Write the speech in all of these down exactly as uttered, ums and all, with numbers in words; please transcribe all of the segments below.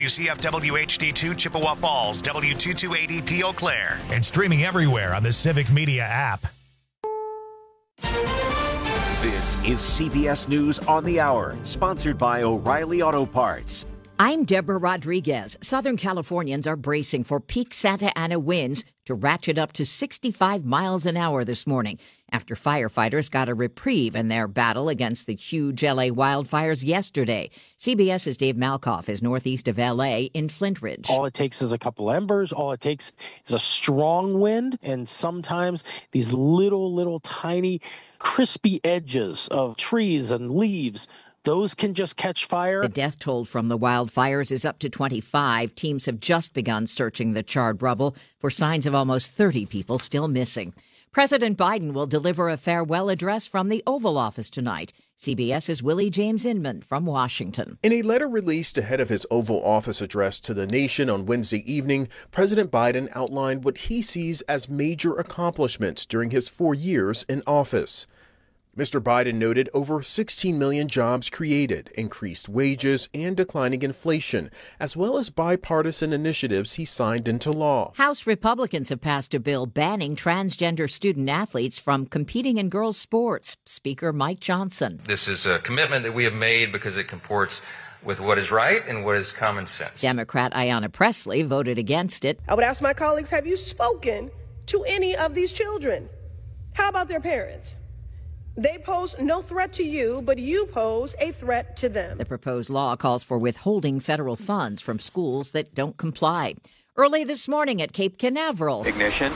C F W H D two Chippewa Falls, W two two eight E P Eau Claire, and streaming everywhere on the Civic Media app. This is C B S News on the Hour, sponsored by O'Reilly Auto Parts. I'm Deborah Rodriguez. Southern Californians are bracing for peak Santa Ana winds to ratchet up to sixty-five miles an hour this morning after firefighters got a reprieve in their battle against the huge L A wildfires yesterday. CBS's Dave Malkoff is northeast of L A in Flint Ridge. All it takes is a couple embers. All it takes is a strong wind, and sometimes these little, little tiny crispy edges of trees and leaves, those can just catch fire. The death toll from the wildfires is up to twenty-five. Teams have just begun searching the charred rubble for signs of almost thirty people still missing. President Biden will deliver a farewell address from the Oval Office tonight. CBS's Willie James Inman from Washington. In a letter released ahead of his Oval Office address to the nation on Wednesday evening, President Biden outlined what he sees as major accomplishments during his four years in office. Mister Biden noted over sixteen million jobs created, increased wages, and declining inflation, as well as bipartisan initiatives he signed into law. House Republicans have passed a bill banning transgender student athletes from competing in girls' sports. Speaker Mike Johnson. This is a commitment that we have made because it comports with what is right and what is common sense. Democrat Ayanna Pressley voted against it. I would ask my colleagues, have you spoken to any of these children? How about their parents? They pose no threat to you, but you pose a threat to them. The proposed law calls for withholding federal funds from schools that don't comply. Early this morning at Cape Canaveral. Ignition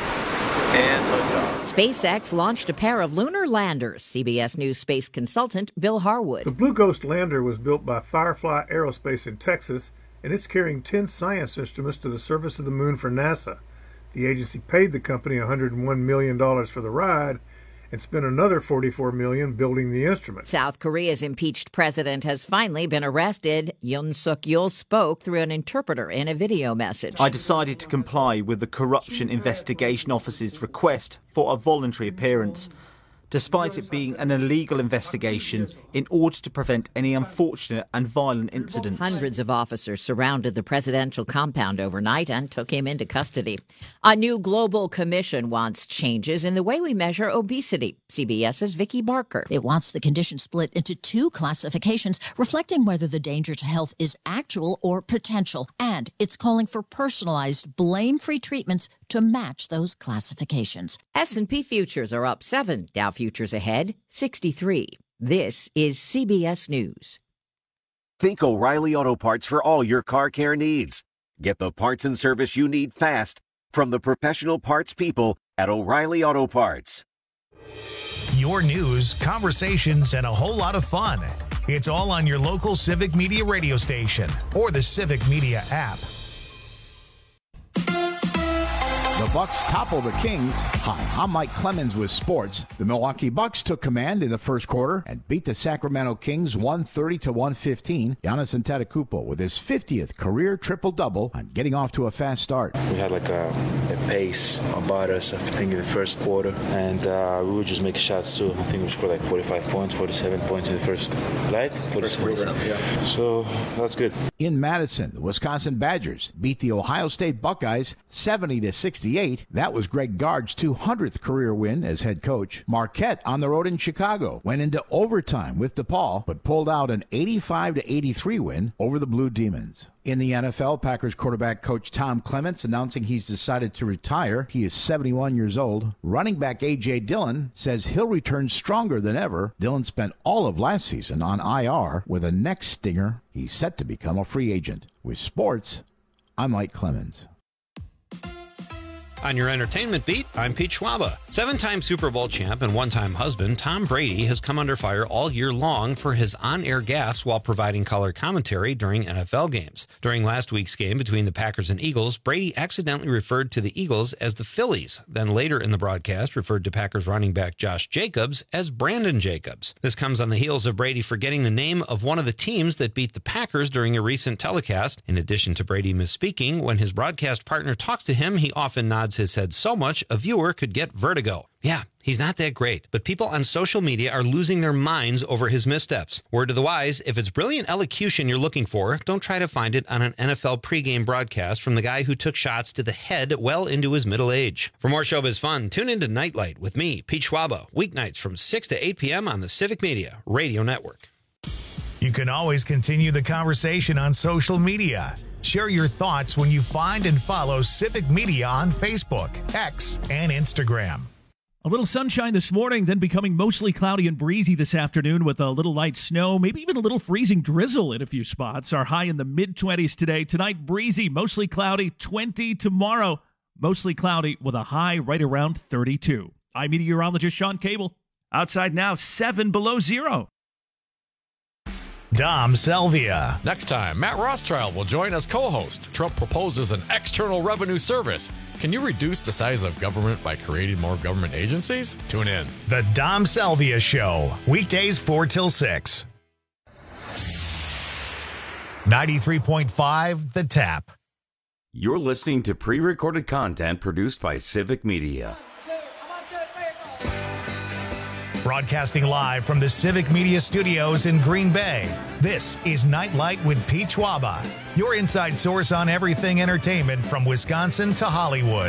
and liftoff. SpaceX launched a pair of lunar landers. C B S News space consultant Bill Harwood. The Blue Ghost lander was built by Firefly Aerospace in Texas, and it's carrying ten science instruments to the surface of the moon for NASA. The agency paid the company one hundred one million dollars for the ride and spent another forty-four million dollars building the instrument. South Korea's impeached president has finally been arrested. Yoon Suk-yeol spoke through an interpreter in a video message. I decided to comply with the Corruption Investigation Office's request for a voluntary appearance, despite it being an illegal investigation, in order to prevent any unfortunate and violent incidents. Hundreds of officers surrounded the presidential compound overnight and took him into custody. A new global commission wants changes in the way we measure obesity. CBS's Vicki Barker. It wants the condition split into two classifications, reflecting whether the danger to health is actual or potential. And it's calling for personalized, blame-free treatments to match those classifications. S and P futures are up seven. Dow futures ahead, sixty-three. This is C B S News. Think O'Reilly Auto Parts for all your car care needs. Get the parts and service you need fast from the professional parts people at O'Reilly Auto Parts. Your news, conversations, and a whole lot of fun. It's all on your local Civic Media radio station or the Civic Media app. The Bucks topple the Kings. Hi, I'm Mike Clemens with sports. The Milwaukee Bucks took command in the first quarter and beat the Sacramento Kings one thirty to one fifteen. Giannis Antetokounmpo with his fiftieth career triple-double on getting off to a fast start. We had like a, a pace about us, I think, in the first quarter, and uh, we would just make shots too. I think we scored like forty-five points, forty-seven points in the first, right? forty-seven, yeah. So that's good. In Madison, the Wisconsin Badgers beat the Ohio State Buckeyes seventy to sixty-eight. That was Greg Gard's two hundredth career win as head coach. Marquette on the road in Chicago went into overtime with DePaul, but pulled out an eighty-five to eighty-three win over the Blue Demons. In the N F L, Packers quarterback coach Tom Clements announcing he's decided to retire. He is seventy-one years old. Running back A J. Dillon says he'll return stronger than ever. Dillon spent all of last season on I R with a neck stinger. He's set to become a free agent. With sports, I'm Mike Clemens. On your entertainment beat, I'm Pete Schwaba. Seven-time Super Bowl champ and one-time husband Tom Brady has come under fire all year long for his on-air gaffes while providing color commentary during N F L games. During last week's game between the Packers and Eagles, Brady accidentally referred to the Eagles as the Phillies, then later in the broadcast referred to Packers running back Josh Jacobs as Brandon Jacobs. This comes on the heels of Brady forgetting the name of one of the teams that beat the Packers during a recent telecast. In addition to Brady misspeaking, when his broadcast partner talks to him, he often nods nods his head so much a viewer could get vertigo. Yeah, he's not that great, but people on social media are losing their minds over his missteps. Word to the wise, if it's brilliant elocution you're looking for, don't try to find it on an N F L pregame broadcast from the guy who took shots to the head well into his middle age. For more showbiz fun, tune into Nightlight with me, Pete Schwaba, weeknights from six to eight p.m. on the Civic Media Radio Network. You can always continue the conversation on social media. Share your thoughts when you find and follow Civic Media on Facebook, X, and Instagram. A little sunshine this morning, then becoming mostly cloudy and breezy this afternoon with a little light snow, maybe even a little freezing drizzle in a few spots. Our high in the mid-twenties today. Tonight, breezy, mostly cloudy, twenty tomorrow. Mostly cloudy with a high right around thirty-two. I'm meteorologist Sean Cable. Outside now, seven below zero. Dom Salvia. Next time, Matt Rothschild will join as co-host. Trump proposes an external revenue service. Can you reduce the size of government by creating more government agencies? Tune in. The Dom Salvia Show. Weekdays four till six. ninety-three point five The Tap. You're listening to pre-recorded content produced by Civic Media. Broadcasting live from the Civic Media Studios in Green Bay, this is Nightlight with Pete Schwaba, your inside source on everything entertainment from Wisconsin to Hollywood.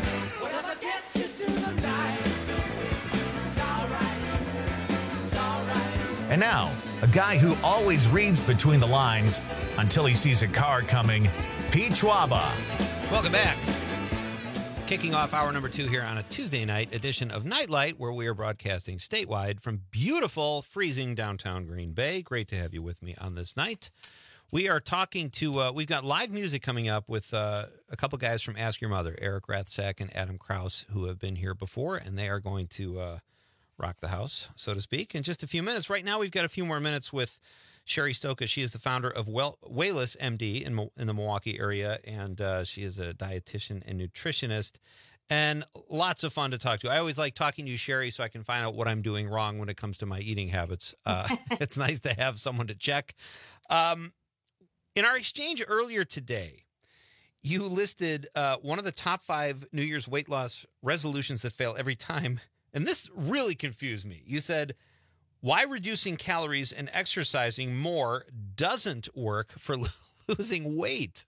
And now, a guy who always reads between the lines until he sees a car coming, Pete Schwaba. Welcome back. Kicking off hour number two here on a Tuesday night edition of Nightlight, where we are broadcasting statewide from beautiful, freezing downtown Green Bay. Great to have you with me on this night. We are talking to, uh, we've got live music coming up with uh, a couple guys from Ask Your Mother, Eric Rathsack and Adam Krause, who have been here before, and they are going to uh, rock the house, so to speak, in just a few minutes. Right now, we've got a few more minutes with Sherry Stoka. She is the founder of well, Wayless M D in, in the Milwaukee area, and uh, she is a dietitian and nutritionist, and lots of fun to talk to. I always like talking to you, Sherry, so I can find out what I'm doing wrong when it comes to my eating habits. Uh, it's nice to have someone to check. Um, in our exchange earlier today, you listed uh, one of the top five New Year's weight loss resolutions that fail every time, and this really confused me. You said, why reducing calories and exercising more doesn't work for losing weight.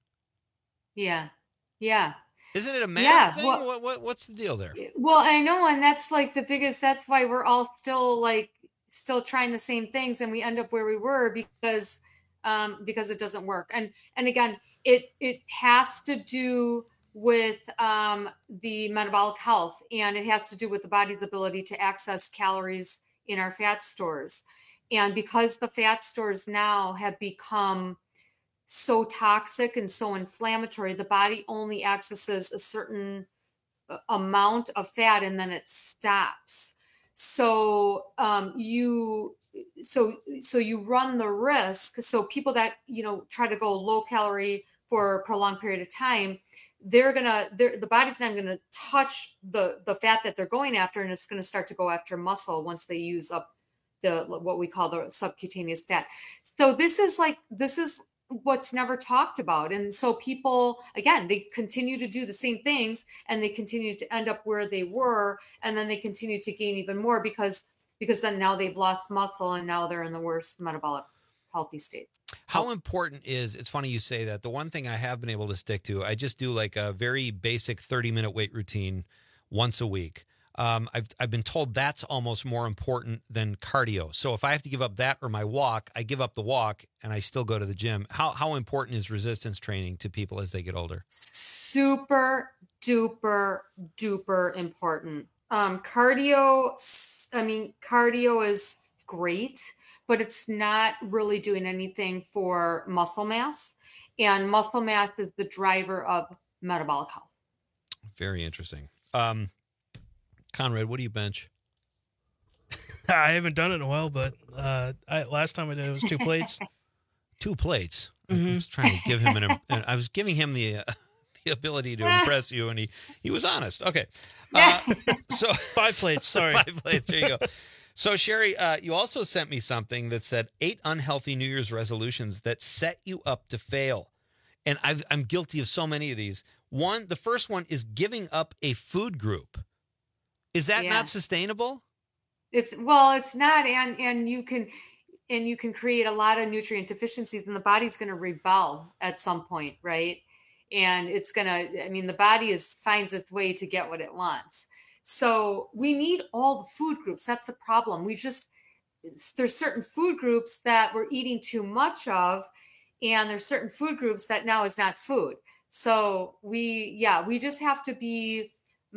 Yeah. Yeah. Isn't it a math yeah, thing? well- what, what, what's the deal there? Well, I know, and that's like the biggest, that's why we're all still like, still trying the same things and we end up where we were because, um, because it doesn't work. And, and again, it, it has to do with, um, the metabolic health, and it has to do with the body's ability to access calories in our fat stores. And because the fat stores now have become so toxic and so inflammatory, the body only accesses a certain amount of fat and then it stops. So um, you, so, so you run the risk. So people that, you know, try to go low calorie for a prolonged period of time, they're gonna, they're, the body's not gonna touch the the fat that they're going after, and it's gonna start to go after muscle once they use up the what we call the subcutaneous fat. So this is like this is what's never talked about, and so people again they continue to do the same things, and they continue to end up where they were, and then they continue to gain even more because because then now they've lost muscle, and now they're in the worst metabolic healthy state. How important is, it's funny you say that, the one thing I have been able to stick to, I just do like a very basic thirty minute weight routine once a week. Um, I've, I've been told that's almost more important than cardio. So if I have to give up that or my walk, I give up the walk and I still go to the gym. How, how important is resistance training to people as they get older? Super duper duper important. Um, cardio, I mean, cardio is great, but it's not really doing anything for muscle mass. And muscle mass is the driver of metabolic health. Very interesting. Um, Conrad, what do you bench? I haven't done it in a while, but uh, I, last time I did it was two plates. Two plates? Mm-hmm. I was trying to give him an, an I was giving him the, uh, the ability to impress you, and he, he was honest. Okay. Uh, so Five plates, sorry. Five plates, there you go. So, Sherry, uh, you also sent me something that said eight unhealthy New Year's resolutions that set you up to fail. And I've, I'm guilty of so many of these. One, the first one is giving up a food group. Is that Yeah. not sustainable? It's well, it's not, and and you can and you can create a lot of nutrient deficiencies, and the body's going to rebel at some point, right? And it's going to, I mean, the body is finds its way to get what it wants. So we need all the food groups. That's the problem. We just there's certain food groups that we're eating too much of, and there's certain food groups that now is not food. So we, yeah, we just have to be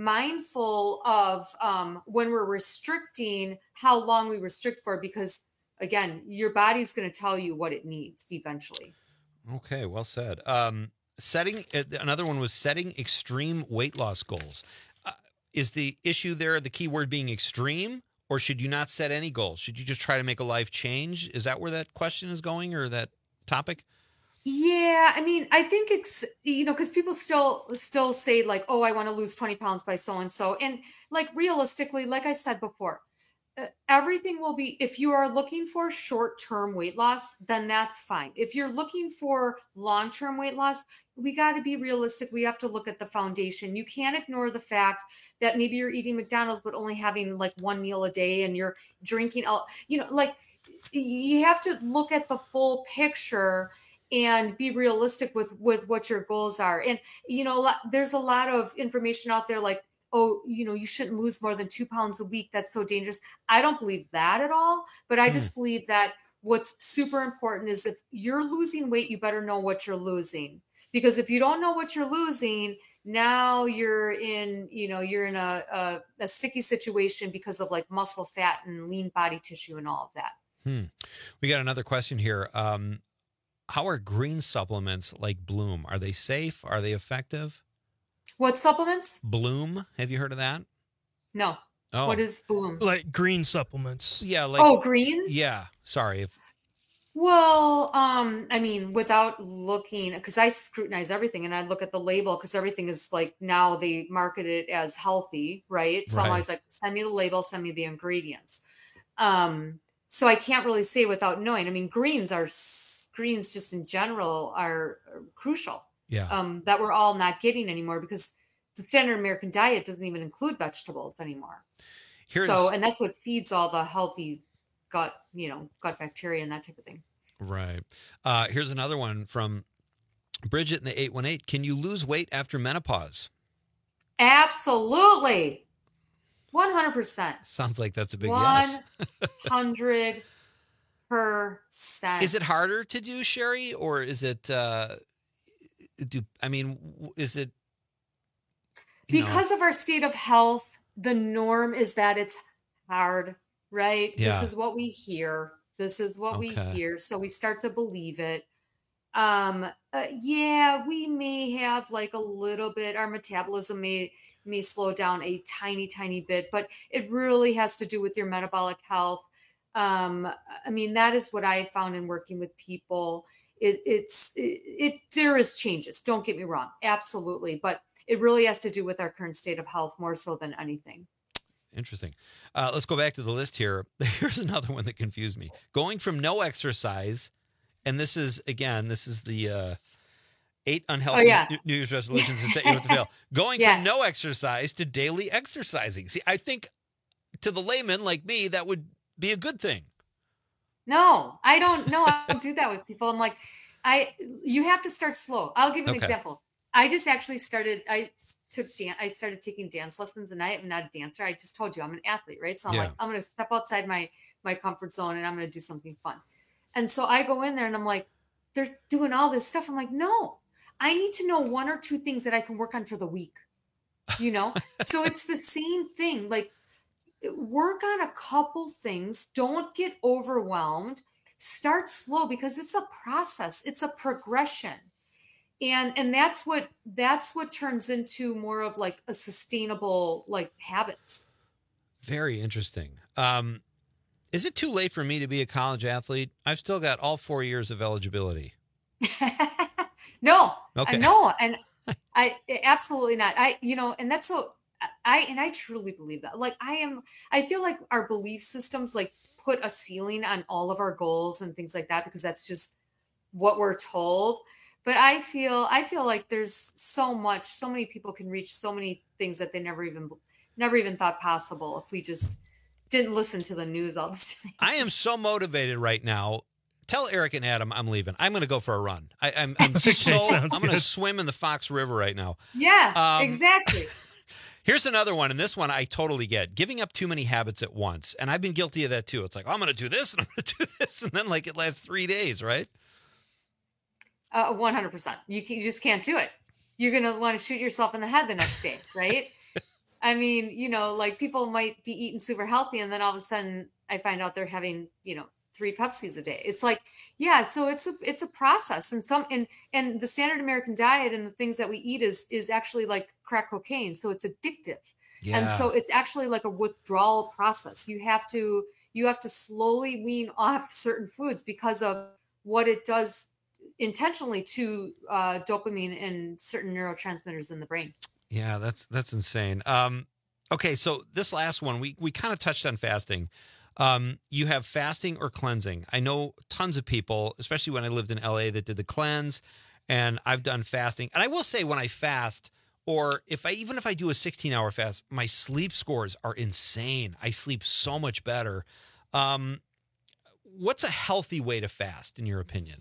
mindful of um, when we're restricting how long we restrict for, because again, your body's going to tell you what it needs eventually. Okay, well said. Um, setting uh, another one was setting extreme weight loss goals. Uh, is the issue there the key word being extreme, or should you not set any goals? Should you just try to make a life change? Is that where that question is going, or that topic? Yeah, I mean, I think it's, you know, because people still still say like, oh, I want to lose twenty pounds by so and so, and like realistically, like I said before, uh, everything will be, if you are looking for short-term weight loss, then that's fine. If you're looking for long-term weight loss, we got to be realistic. We have to look at the foundation. You can't ignore the fact that maybe you're eating McDonald's but only having like one meal a day, and you're drinking all, you know, like you have to look at the full picture and be realistic with with what your goals are. And you know, a lot, there's a lot of information out there like, oh, you know, you shouldn't lose more than two pounds a week. That's so dangerous. I don't believe that at all. But I just believe that what's super important is if you're losing weight, you better know what you're losing. Because if you don't know what you're losing, now you're in, you know, you're in a, a, a sticky situation because of like muscle fat and lean body tissue and all of that. Hmm. We got another question here. Um, how are green supplements like Bloom? Are they safe? Are they effective? What supplements? Bloom. Have you heard of that? No. Oh. What is Bloom? Like green supplements. Yeah. Like, oh, green? Yeah. Sorry. If, Well, um, I mean, without looking, because I scrutinize everything and I look at the label, because everything is like, now they market it as healthy, right? So I'm Right. always like, send me the label, send me the ingredients. Um, so I can't really say without knowing. I mean, greens are greens just in general are, are crucial. Yeah. Um, that we're all not getting anymore because the standard American diet doesn't even include vegetables anymore. Here's- So, and that's what feeds all the healthy gut, you know, gut bacteria and that type of thing. Right. Uh, here's another one from Bridget in the eight one eight. Can you lose weight after menopause? Absolutely. one hundred percent. Sounds like that's a big yes. one hundred percent. Is it harder to do, Sherry, or is it, uh, do, I mean, w- is it, you know- Because of our state of health, the norm is that it's hard, right? Yeah. This is what we hear. This is what we Okay. hear. So we start to believe it. Um, uh, yeah, we may have like a little bit, our metabolism may, may slow down a tiny, tiny bit, but it really has to do with your metabolic health. Um, I mean, that is what I found in working with people. It, it's, it, it, there is changes. Don't get me wrong. Absolutely. But it really has to do with our current state of health more so than anything. Interesting. Uh, let's go back to the list here. Here's another one that confused me. Going from no exercise, and this is, again, this is the uh, eight unhealthy Oh, yeah. New New Year's resolutions to set you up to fail. Going Yeah. from no exercise to daily exercising. See, I think to the layman like me, that would be a good thing. No, I don't know. I don't do that with people. I'm like, I, you have to start slow. I'll give you an Okay. example. I just actually started, I took dance, I started taking dance lessons, and I am not a dancer. I just told you I'm an athlete, right? So I'm Yeah. like, I'm going to step outside my, my comfort zone and I'm going to do something fun. And so I go in there and I'm like, they're doing all this stuff. I'm like, no, I need to know one or two things that I can work on for the week, you know? So it's the same thing. Like, work on a couple things. Don't get overwhelmed. Start slow because it's a process. It's a progression. And and that's what that's what turns into more of like a sustainable like habits. Very interesting. Um, is it too late for me to be a college athlete? I've still got all four years of eligibility. No, Okay. uh, no, and I absolutely not. I you know, and that's so I and I truly believe that. Like I am, I feel like our belief systems like put a ceiling on all of our goals and things like that because that's just what we're told. but I feel I feel like there's so much, so many people can reach so many things that they never even never even thought possible if we just didn't listen to the news all the time. I am so motivated right now. Tell Eric and Adam I'm leaving. I'm going to go for a run. I, I'm, I'm Okay, so I'm sounds going to good. swim in the Fox River right now. Yeah, Um, exactly. Here's another one, and this one I totally get. Giving up too many habits at once. And I've been guilty of that too. It's like, oh, I'm going to do this, and I'm going to do this, and then like it lasts three days, right? Uh, one hundred percent. You, can, you just can't do it. You're going to want to shoot yourself in the head the next day, right? I mean, you know, like people might be eating super healthy, and then all of a sudden I find out they're having, you know, three Pepsis a day. It's like, yeah, so it's a, it's a process. And some, and, and the standard American diet and the things that we eat is, is actually like crack cocaine. So it's addictive. Yeah. And so it's actually like a withdrawal process. You have to, you have to slowly wean off certain foods because of what it does intentionally to uh, dopamine and certain neurotransmitters in the brain. Yeah, that's that's insane. Um, okay, so this last one, we, we kind of touched on fasting. Um, you have fasting or cleansing. I know tons of people, especially when I lived in L A, that did the cleanse, and I've done fasting. And I will say when I fast, or if I even if I do a sixteen-hour fast, my sleep scores are insane. I sleep so much better. Um, what's a healthy way to fast, in your opinion?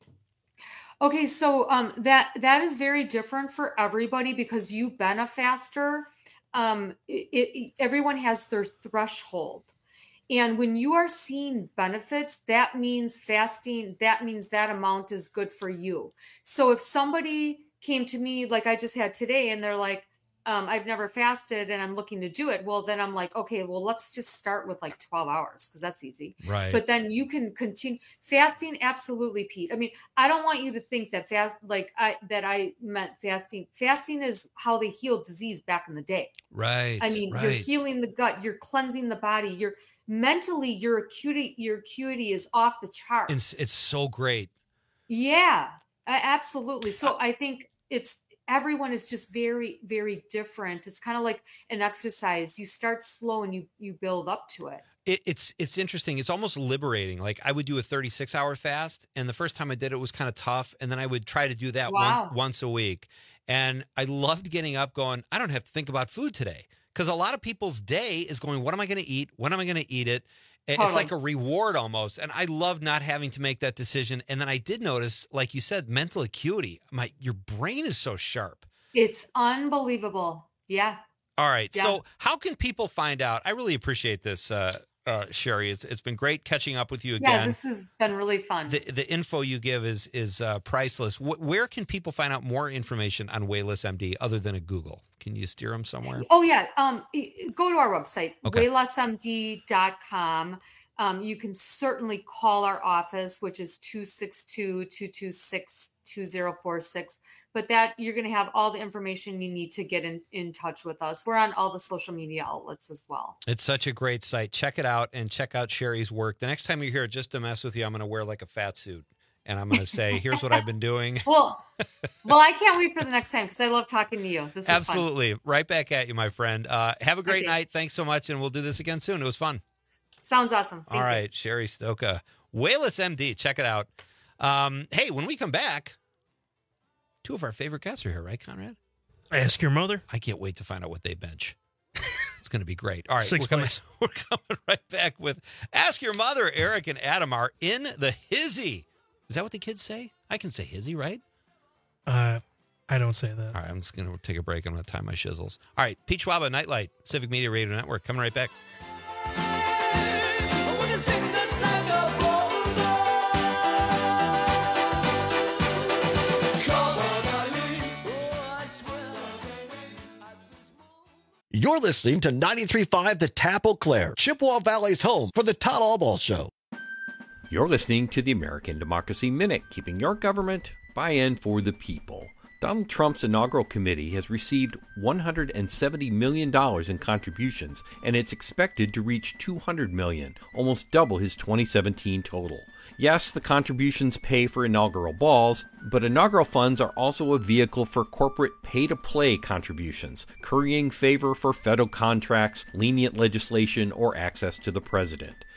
Okay, so um, that that is very different for everybody because you've been a faster. Um, it, it, everyone has their threshold. And when you are seeing benefits, that means fasting, that means that amount is good for you. So if somebody came to me like I just had today and they're like, um, I've never fasted and I'm looking to do it. Well, then I'm like, okay, well, let's just start with like twelve hours because that's easy. Right. But then you can continue fasting. Absolutely, Pete. I mean, I don't want you to think that fast, like I, that I meant fasting. Fasting is how they healed disease back in the day. Right. I mean, right. you're healing the gut, you're cleansing the body, you're mentally, your acuity, your acuity is off the charts. It's, it's so great. Yeah, a- absolutely. So I think it's, everyone is just very, very different. It's kind of like an exercise. You start slow and you, you build up to it. It, it's it's interesting. It's almost liberating. Like I would do a thirty-six hour fast, and the first time I did it was kind of tough, and then I would try to do that Wow. once once a week. And I loved getting up going, I don't have to think about food today. Because a lot of people's day is going, what am I going to eat? When am I going to eat it? It's Totally. like a reward almost. And I love not having to make that decision. And then I did notice, like you said, mental acuity. My Your brain is so sharp. It's unbelievable. Yeah. All right. Yeah. So how can people find out? I really appreciate this, uh, uh, Sherry. It's, it's been great catching up with you again. Yeah, this has been really fun. The the info you give is is uh, priceless. Wh- where can people find out more information on Wayless M D other than a Google? Can you steer them somewhere? Oh yeah. Um, e- go to our website, Okay. wayless m d dot com. Um, you can certainly call our office, which is two six two, two two six, two zero four six. But that you're going to have all the information you need to get in, in touch with us. We're on all the social media outlets as well. It's such a great site. Check it out and check out Sherry's work. The next time you're here, just to mess with you, I'm going to wear like a fat suit. And I'm going to say, here's what I've been doing. Well, well, I can't wait for the next time because I love talking to you. This is Absolutely. fun. Right back at you, my friend. Uh, have a great Okay. night. Thanks so much. And we'll do this again soon. It was fun. Sounds awesome. Thank All you. right. Sherry Stoka, Wayless M D. Check it out. Um, hey, when we come back, two of our favorite guests are here, right, Conrad? Ask your mother. I can't wait to find out what they bench. It's going to be great. All right, Six we're coming, plays. we're coming right back with Ask Your Mother. Eric and Adam are in the hizzy. Is that what the kids say? I can say hizzy, right? Uh, I don't say that. All right, I'm just going to take a break. I'm going to tie my shizzles. All right, Pete Schwaba, Nightlight, Civic Media Radio Network. Coming right back. You're listening to ninety-three point five The Tap Eau Claire, Chippewa Valley's home for the Todd Allball Show. You're listening to the American Democracy Minute, keeping your government by and for the people. Donald Trump's inaugural committee has received one hundred seventy million dollars in contributions, and it's expected to reach two hundred million dollars, almost double his twenty seventeen total. Yes, the contributions pay for inaugural balls, but inaugural funds are also a vehicle for corporate pay-to-play contributions, currying favor for federal contracts, lenient legislation, or access to the president.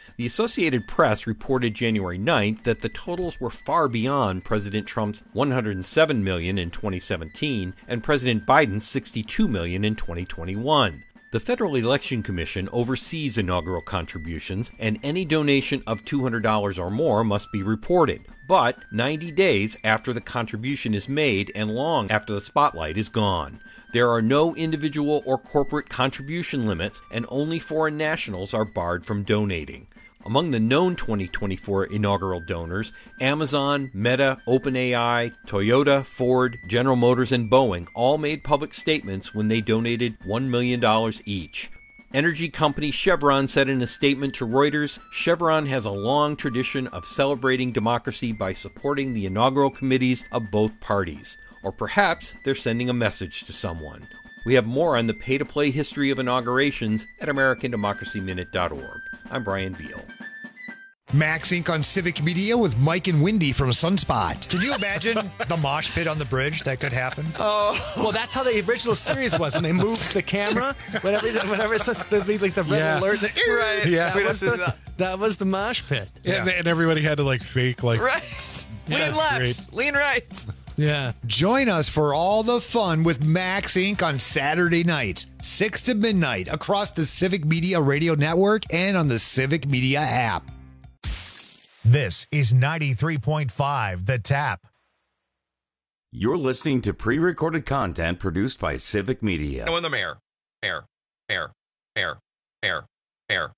The Associated Press reported January ninth that the totals were far beyond President Trump's one hundred seven million dollars in twenty seventeen and President Biden's sixty-two million dollars in twenty twenty-one. The Federal Election Commission oversees inaugural contributions, and any donation of two hundred dollars or more must be reported, but ninety days after the contribution is made and long after the spotlight is gone. There are no individual or corporate contribution limits, and only foreign nationals are barred from donating. Among the known twenty twenty-four inaugural donors, Amazon, Meta, OpenAI, Toyota, Ford, General Motors, and Boeing all made public statements when they donated one million dollars each. Energy company Chevron said in a statement to Reuters, Chevron has a long tradition of celebrating democracy by supporting the inaugural committees of both parties. Or perhaps they're sending a message to someone. We have more on the pay-to-play history of inaugurations at American Democracy Minute dot org. I'm Brian Beal. Max Incorporated on Civic Media with Mike and Wendy from Sunspot. Can you imagine the mosh pit on the bridge? That could happen. Oh, well, that's how the original series was when they moved the camera. Whenever, whenever it's the, the, like the red Yeah. alert, the, Right. Yeah, We that was, just- the, that was the mosh pit. Yeah. And, and everybody had to like fake like Right. Lean That's left, great. lean right. Yeah. Join us for all the fun with Max Incorporated on Saturday nights, six to midnight, across the Civic Media Radio Network and on the Civic Media app. This is ninety-three point five The Tap. You're listening to pre-recorded content produced by Civic Media. No, in the mayor. Mayor. Mayor. Mayor. Mayor. Mayor.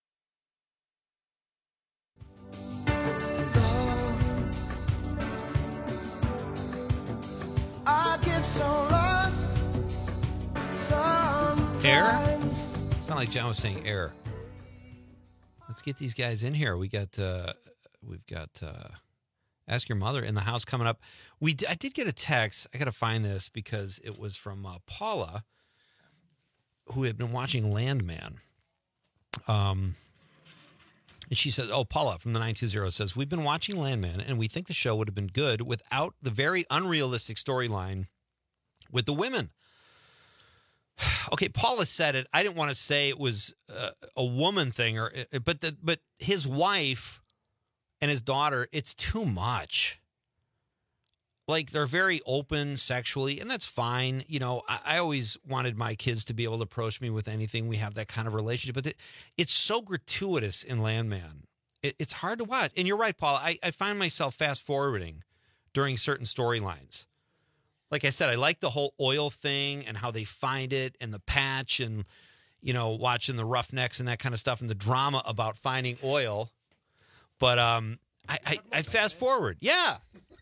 I get so lost sometimes. Air? Sound like John was saying air. Let's get these guys in here. We got, uh, we've got uh, Ask Your Mother in the house coming up. We d- I did get a text. I got to find this because it was from uh, Paula, who had been watching Landman. Um, and she says, oh, Paula from the nine two zero says, we've been watching Landman, and we think the show would have been good without the very unrealistic storyline with the women. Okay, Paula said it. I didn't want to say it was uh, a woman thing, or but the, but his wife and his daughter, it's too much. Like, they're very open sexually, and that's fine. You know, I, I always wanted my kids to be able to approach me with anything. We have that kind of relationship, but it, it's so gratuitous in Landman. It, it's hard to watch. And you're right, Paula. I, I find myself fast forwarding during certain storylines. Like I said, I like the whole oil thing and how they find it and the patch and, you know, watching the Roughnecks and that kind of stuff and the drama about finding oil. But um, I, I, I fast forward. Yeah.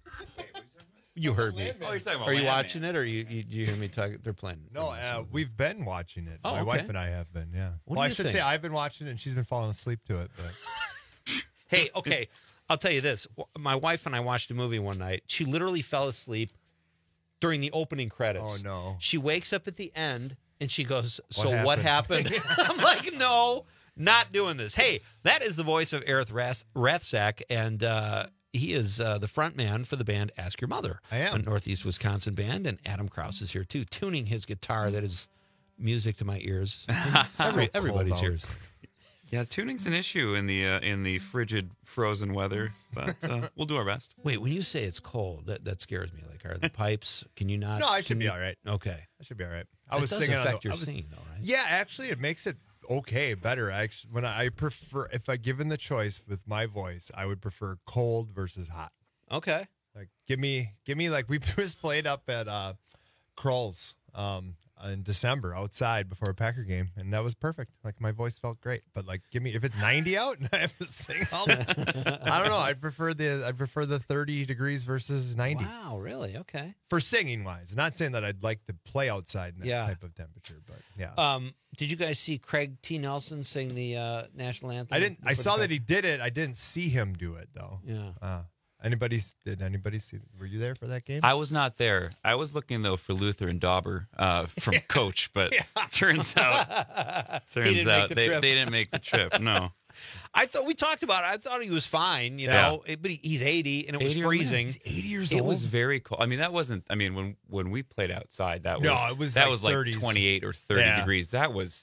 You heard me. Oh, you're talking about Are you Landman. watching it or you, you, did you hear me talk? They're playing. No, uh, we've been watching it. Oh, My okay. wife and I have been, yeah. What well, do I you should think? say I've been watching it and she's been falling asleep to it. But Hey, okay. I'll tell you this. My wife and I watched a movie one night. She literally fell asleep during the opening credits. Oh, no. She wakes up at the end and she goes, What so what happened?" happened? I'm like, no, not doing this. Hey, that is the voice of Eric Rath- Rathsack, and uh, he is uh, the front man for the band Ask Your Mother. I am. A Northeast Wisconsin band, and Adam Krause is here too, tuning his guitar. That is music to my ears. Every, everybody's out. ears. Yeah, tuning's an issue in the uh, in the frigid, frozen weather, but uh, we'll do our best. Wait, when you say it's cold, that, that scares me. Like, are the pipes? Can you not? no, I should can be you- all right. Okay. I should be all right. I It was does singing on affect the, your I was- singing, though, right? Yeah, actually, it makes it okay, better. I actually, when I, I prefer, if I given the choice with my voice, I would prefer cold versus hot. Okay. Like, give me, give me like we just played up at uh, Kroll's um, in December outside before a Packer game, and that was perfect. Like, my voice felt great. But like, give me if it's ninety out and I have to sing all the, I don't know. I'd prefer the I'd prefer the thirty degrees versus ninety. Wow, really? Okay. For singing wise, not saying that I'd like to play outside in that Yeah. type of temperature, but yeah. Um, did you guys see Craig T. Nelson sing the uh, national anthem? I didn't. I before saw the that he did it. I didn't see him do it though. Yeah. Uh, anybody? Did anybody see? Were you there for that game? I was not there. I was looking though for Luther and Dauber uh, from Coach, but turns out, turns didn't make out the they, trip. they didn't make the trip. No, I thought we talked about it. I thought he was fine, you Yeah. know, it- but he, he's eighty and it was eighty or freezing. less. eighty years It old. was very cold. I mean, that wasn't. I mean, when when we played outside, that was No, it was that like was like thirties. twenty-eight or thirty Yeah. degrees. That was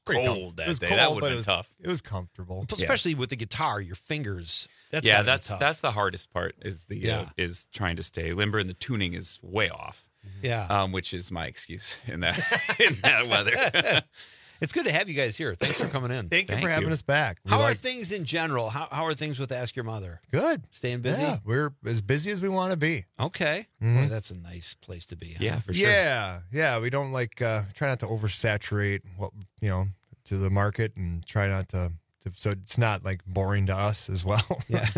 Pretty cold com- that it was day. cold, That would but have it been was, tough. It was comfortable, Especially with the guitar, your fingers. That's yeah, gotta be that's tough. that's the hardest part. Is the Yeah. uh, is trying to stay limber, and the tuning is way off. Yeah. um, which is my excuse in that in that weather. It's good to have you guys here. Thanks for coming in. Thank you for having us back. We How are like- things in general? How how are things with Ask Your Mother? Good. Staying busy? Yeah, we're as busy as we want to be. Okay. Mhm. Boy, that's a nice place to be. Huh? Yeah, for sure. Yeah, yeah. We don't like uh, try not to oversaturate what you know to the market, and try not to, to so it's not like boring to us as well. Yeah,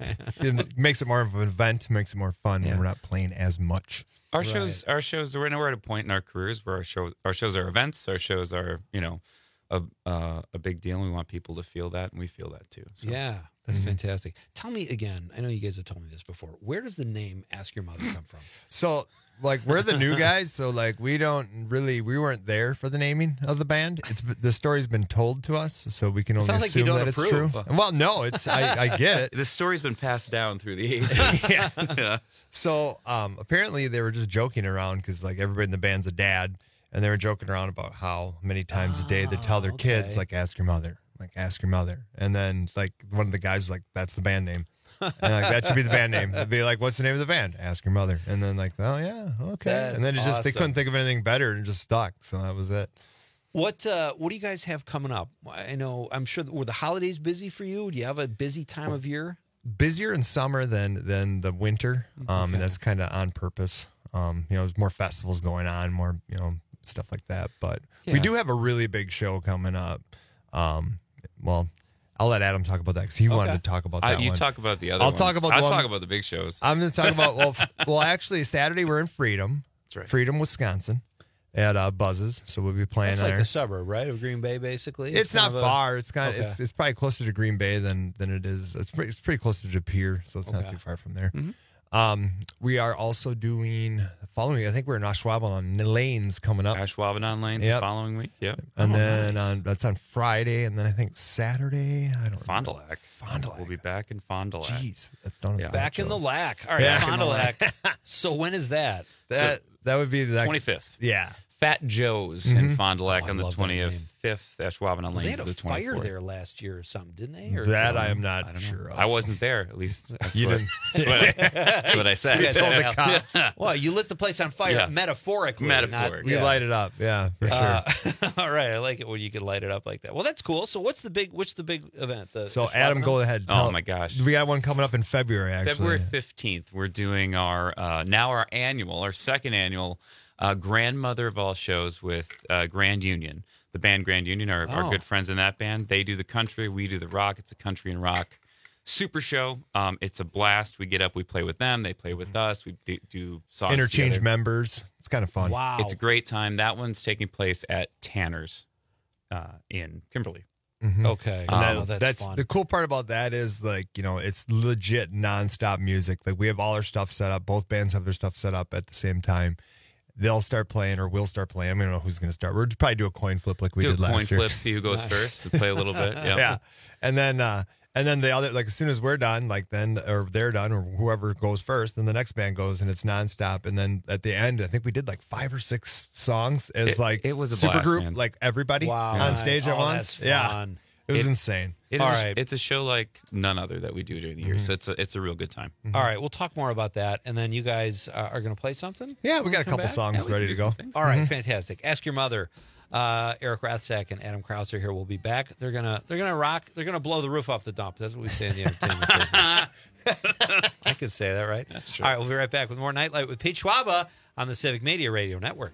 it makes it more of an event, makes it more fun when we're not playing as much. Our shows, our shows, we're nowhere at a point in our careers where our show, our shows are events. Our shows are, you know, a uh, a big deal. And we want people to feel that, and we feel that too. So. Yeah, that's Mhm. fantastic. Tell me again. I know you guys have told me this before. Where does the name Ask Your Mother come from? So, like, we're the new guys, so like we don't really we weren't there for the naming of the band. It's the story's been told to us, so we can only Sounds like you assume don't that it's approve. true. Well, no, it's I, I get it. The story's been passed down through the ages. yeah. yeah. So um, apparently they were just joking around because like everybody in the band's a dad, and they were joking around about how many times a day they tell their kids like ask your mother, like ask your mother, and then like one of the guys was like that's the band name. And like that should be the band name. It'd be like, what's the name of the band? Ask your mother. And then like, oh yeah, okay. That's and then it just they awesome. couldn't think of anything better and it just stuck. So that was it. What uh, What do you guys have coming up? I know. I'm sure. Were the holidays busy for you? Do you have a busy time of year? Busier in summer than than the winter, um, and that's kind of on purpose. Um, you know, there's more festivals going on, more you know stuff like that. But we Yeah. do have a really big show coming up. Um, well, I'll let Adam talk about that because he wanted Okay. to talk about I- that. you one. talk about the other I'll ones. talk about. The I'll one- talk about the big shows. I'm going to talk about. Well, f- well, actually, Saturday we're in Freedom. That's right. Freedom, Wisconsin, at uh, Buzzes. So we'll be playing It's there. like a suburb, right, of Green Bay, basically. It's, not kind of a- far. It's kind of Okay. it's it's probably closer to Green Bay than than it is. It's pretty it's pretty close to De Pere, so it's not Okay. too far from there. Mhm. Um, we are also doing the following. I think we're in Ashwaubenon on Lanes coming up, Ashwaubenon Lanes Yep. the following week. Yep. and Oh, then nice. on that's on Friday, and then I think Saturday. I don't Fond du Lac. Fond du Lac. We'll be back in Fond du Lac. Jeez, that's not a Yeah. bad Back in the shows. lac. All right, Yeah. Fond du Lac. So when is that? That that would be the twenty-fifth. Yeah. Fat Joe's Mhm. in Fond du Lac Oh, I on the love that name. twenty-fifth. Ashwaubenon Well, Lanes they had is a the fire twenty-fourth. there last year or something, didn't they? Or, That I I don't am know. not I don't sure know. of. I wasn't there. At least that's, You what, didn't- that's, what, I, that's what I said. You told the cops. Well, you lit the place on fire Yeah. metaphorically. Metaphorically. We Not, yeah. light it up, yeah, for sure. Uh, all right, I like it when you can light it up like that. Well, that's cool. So, what's the big? What's the big event? The, so the Adam, Schwabenow? go ahead. Oh, tell- my gosh. we got one coming up in February. Actually, February fifteenth, we're doing our uh, now our annual, our second annual uh, grandmother of all shows with uh, Grand Union. The band Grand Union are, Oh. are good friends in that band. They do the country, we do the rock. It's a country and rock super show. Um, it's a blast. We get up, we play with them. They play with us. We do, do songs Interchange together. members. It's kind of fun. Wow, It's a great time. That one's taking place at Tanner's uh, in Kimberly. Mhm. Okay, And that- oh, that's, that's fun. the cool part about that is like you know it's legit nonstop music. Like we have all our stuff set up. Both bands have their stuff set up at the same time. They'll start playing or we'll start playing. I don't know who's going to start. We'll probably do a coin flip like we do did a coin last year. flip, see who goes Nice. first, to play a little bit. Yeah. Yeah, and then uh, and then the other like as soon as we're done, like then or they're done or whoever goes first, then the next band goes and it's nonstop. And then at the end, I think we did like five or six songs as It- like it was a super blast, group, man. like everybody Wow, on nice. stage at Oh, once. that's Yeah, fun. it was It- insane. It is All a- right. It's a show like none other that we do during the year. Mhm. So it's a, it's a real good time. All right, we'll talk more about that, and then you guys uh, are going to play something. Yeah, we when got a come couple back? songs Yeah, we can ready do to go. some things. All right, fantastic. Ask Your Mother. Uh, Eric Rathsack and Adam Krause are here. We'll be back. They're gonna they're gonna rock. They're gonna blow the roof off the dump. That's what we say in the entertainment business. I could say that, right? sure. All right, we'll be right back with more Nightlight with Pete Schwaba on the Civic Media Radio Network.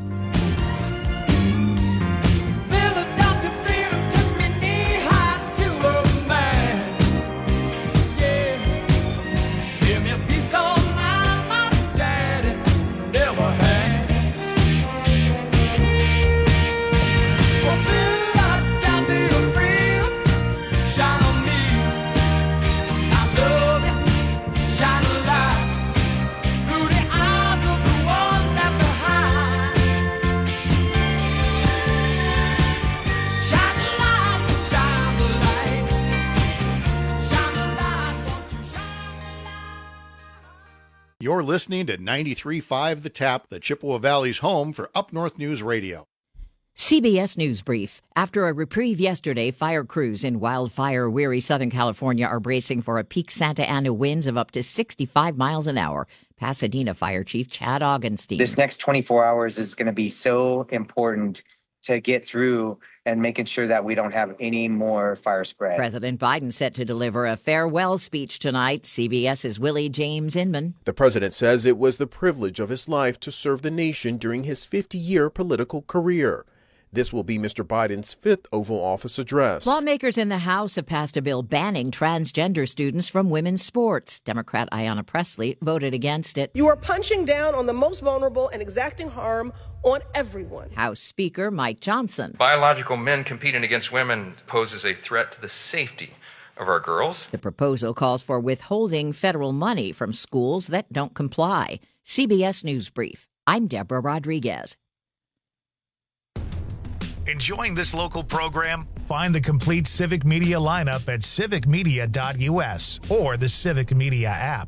You're listening to ninety-three point five The Tap, the Chippewa Valley's home for Up North News Radio. C B S News Brief. After a reprieve yesterday, fire crews in wildfire-weary Southern California are bracing for a peak Santa Ana winds of up to sixty-five miles an hour. Pasadena Fire Chief Chad Augenstein. This next twenty-four hours is going to be so important to get through and making sure that we don't have any more fire spread. President Biden set to deliver a farewell speech tonight. CBS's Willie James Inman. The president says it was the privilege of his life to serve the nation during his fifty-year political career. This will be Mister Biden's fifth Oval Office address. Lawmakers in the House have passed a bill banning transgender students from women's sports. Democrat Ayanna Pressley voted against it. You are punching down on the most vulnerable and exacting harm on everyone. House Speaker Mike Johnson. Biological men competing against women poses a threat to the safety of our girls. The proposal calls for withholding federal money from schools that don't comply. C B S News Brief. I'm Deborah Rodriguez. Enjoying this local program? Find the complete Civic Media lineup at civic media dot u s or the Civic Media app.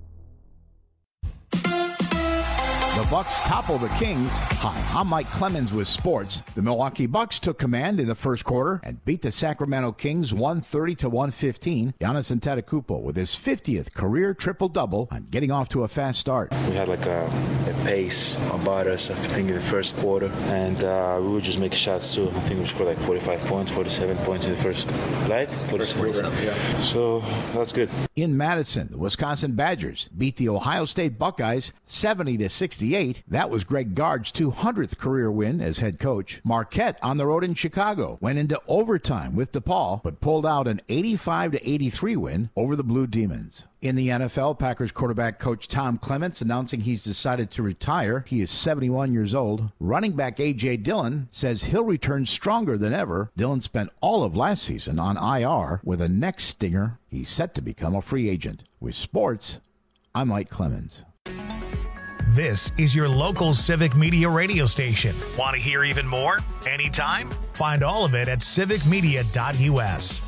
The Bucks topple the Kings. Hi, I'm Mike Clemens with sports. The Milwaukee Bucks took command in the first quarter and beat the Sacramento Kings one thirty to one fifteen. Giannis Antetokounmpo with his fiftieth career triple-double and getting off to a fast start. We had like a, a pace about us, I think, in the first quarter, and uh, we would just make shots too. I think we scored like forty-five points, forty-seven points in the first, right? forty-seven. Yeah. So that's good. In Madison, the Wisconsin Badgers beat the Ohio State Buckeyes seventy to sixty-eight. That was Greg Gard's two hundredth career win as head coach. Marquette on the road in Chicago went into overtime with DePaul, but pulled out an eighty-five to eighty-three win over the Blue Demons. In the N F L, Packers quarterback coach Tom Clements announcing he's decided to retire. He is seventy-one years old. Running back A J. Dillon says he'll return stronger than ever. Dillon spent all of last season on I R with a neck stinger. He's set to become a free agent. With sports, I'm Mike Clemens. This is your local Civic Media radio station. Want to hear even more? Anytime? Find all of it at civic media dot u s.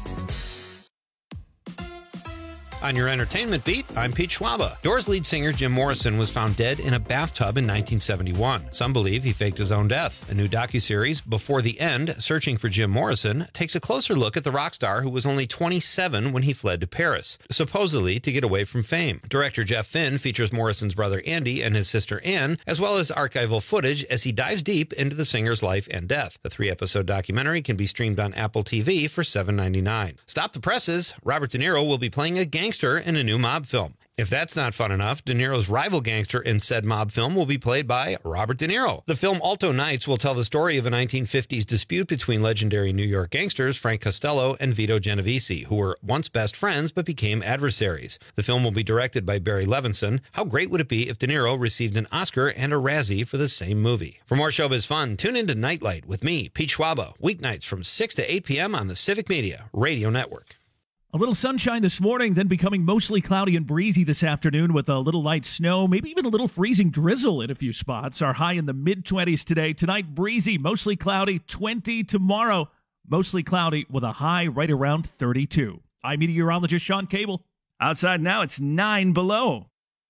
On your entertainment beat, I'm Pete Schwaba. Doors lead singer Jim Morrison was found dead in a bathtub in nineteen seventy-one. Some believe he faked his own death. A new docuseries, Before the End, Searching for Jim Morrison, takes a closer look at the rock star who was only twenty-seven when he fled to Paris, supposedly to get away from fame. Director Jeff Finn features Morrison's brother Andy and his sister Ann, as well as archival footage as he dives deep into the singer's life and death. The three-episode documentary can be streamed on Apple T V for seven ninety-nine. Stop the presses. Robert De Niro will be playing a gangster in a new mob film. If that's not fun enough, De Niro's rival gangster in said mob film will be played by Robert De Niro. The film Alto Nights will tell the story of a nineteen fifties dispute between legendary New York gangsters Frank Costello and Vito Genovese, who were once best friends but became adversaries. The film will be directed by Barry Levinson. How great would it be if De Niro received an Oscar and a Razzie for the same movie? For more showbiz fun, tune into Nightlight with me, Pete Schwaba, weeknights from six to eight p.m. on the Civic Media Radio Network. A little sunshine this morning, then becoming mostly cloudy and breezy this afternoon with a little light snow, maybe even a little freezing drizzle in a few spots. Our high in the mid-twenties today. Tonight, breezy, mostly cloudy, twenty tomorrow. Mostly cloudy with a high right around thirty-two. I'm meteorologist Sean Cable. Outside now, it's nine below.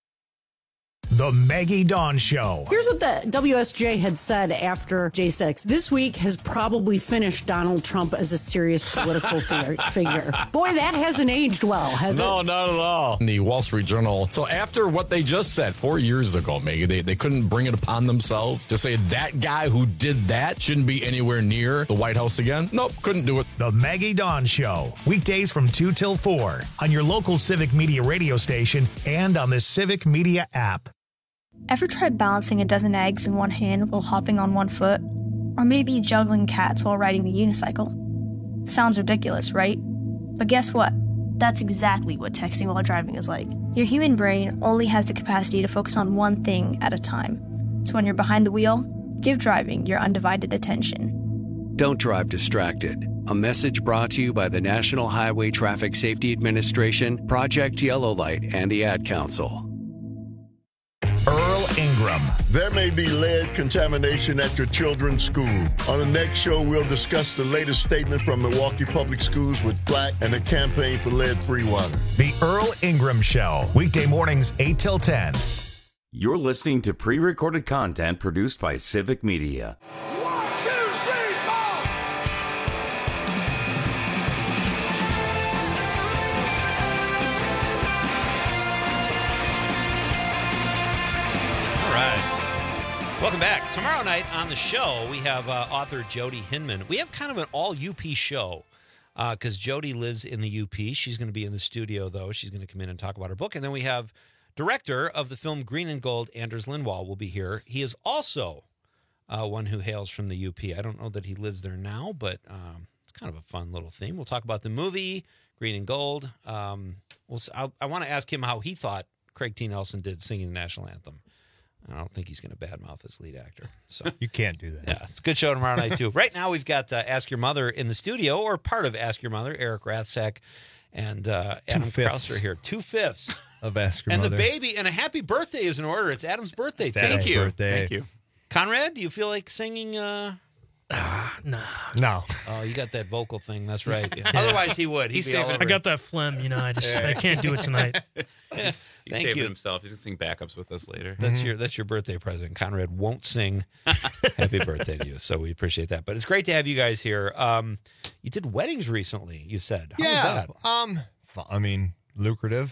The Maggie Dawn Show. Here's what the W S J had said after J six. This week has probably finished Donald Trump as a serious political figure. Boy, that hasn't aged well, has no, it? No, not at all. In the Wall Street Journal. So after what they just said four years ago, Maggie, they, they couldn't bring it upon themselves to say that guy who did that shouldn't be anywhere near the White House again. Nope, couldn't do it. The Maggie Dawn Show. Weekdays from two till four on your local Civic Media radio station and on the Civic Media app. Ever tried balancing a dozen eggs in one hand while hopping on one foot? Or maybe juggling cats while riding the unicycle? Sounds ridiculous, right? But guess what? That's exactly what texting while driving is like. Your human brain only has the capacity to focus on one thing at a time. So when you're behind the wheel, give driving your undivided attention. Don't drive distracted. A message brought to you by the National Highway Traffic Safety Administration, Project Yellow Light, and the Ad Council. Earl Ingram. There may be lead contamination at your children's school. On the next show, we'll discuss the latest statement from Milwaukee Public Schools with Black and the campaign for lead-free water. The Earl Ingram Show. Weekday mornings, eight till ten. You're listening to pre-recorded content produced by Civic Media. One, two, three. Welcome back. Tomorrow night on the show, we have uh, author Jody Hinman. We have kind of an all-U P show because uh, Jody lives in the U P. She's going to be in the studio, though. She's going to come in and talk about her book. And then we have director of the film Green and Gold, Anders Lindwall, will be here. He is also uh, one who hails from the U P. I don't know that he lives there now, but um, it's kind of a fun little theme. We'll talk about the movie, Green and Gold. Um, we'll, I, I want to ask him how he thought Craig T. Nelson did singing the national anthem. I don't think he's going to badmouth his lead actor. So you can't do that. Yeah, it's a good show tomorrow night, too. Right now, we've got uh, Ask Your Mother in the studio, or part of Ask Your Mother, Eric Rathsack and uh, Adam Krauser here. Two-fifths of Ask Your and Mother. And the baby, and a happy birthday is in order. It's Adam's birthday. It's Thank Adam's you. birthday. Thank you. Conrad, do you feel like singing? Uh... Ah, nah. No. Oh, you got that vocal thing. That's right. Yeah. Otherwise, he would. He'd He's be saving all it. over I got that phlegm, you know. I just I can't do it tonight. He's Thank saving you. himself. He's going to sing backups with us later. That's your that's your birthday present. Conrad won't sing happy birthday to you, so we appreciate that. But it's great to have you guys here. Um, you did weddings recently, you said. How yeah. was that? Um, fu- I mean, lucrative.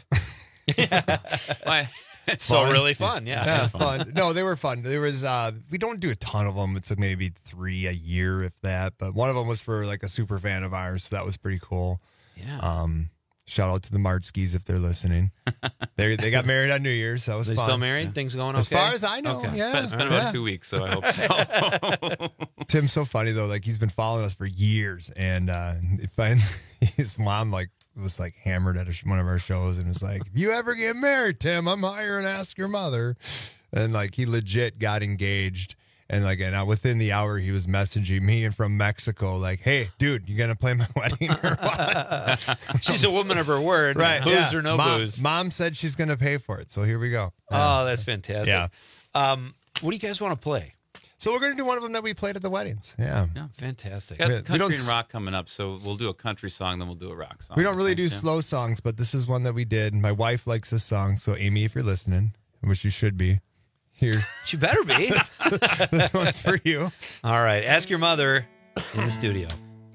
Why? So Fun. really fun, yeah. Yeah, fun. No, they were fun. There was uh we don't do a ton of them. It's like maybe three a year, if that. But one of them was for like a super fan of ours, so that was pretty cool. Yeah. Um, shout out to the Martskis if they're listening. they they got married on New Year's. So that was They fun. still married? Things going okay? As far as I know, Okay. yeah. It's been about Yeah. two weeks, so I hope so. Tim's so funny though. Like he's been following us for years, and uh, if I, his mom like was like hammered at a, one of our shows, and was like, "If you ever get married, Tim, I'm hiring Ask Your Mother," and like he legit got engaged, and like and uh, within the hour he was messaging me and from Mexico, like, "Hey, dude, you gonna play my wedding or what?" She's a woman of her word. Right? Booze yeah. or no mom, booze. Mom said she's gonna pay for it, so here we go. Oh, that's fantastic. Yeah. Um, what do you guys want to play? So we're gonna do one of them that we played at the weddings. Yeah. Yeah. Fantastic. Got We- we country don't and s- rock coming up, so we'll do a country song, then we'll do a rock song. We don't I really think, do yeah. slow songs, but this is one that we did. My wife likes this song, so Amy, if you're listening, which you should be, here. She better be. This one's for you. All right. Ask Your Mother in the studio.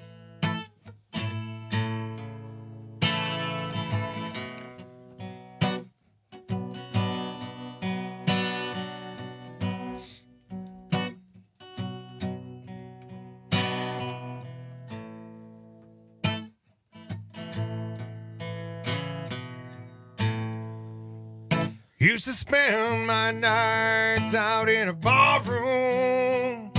Used to spend my nights out in a barroom.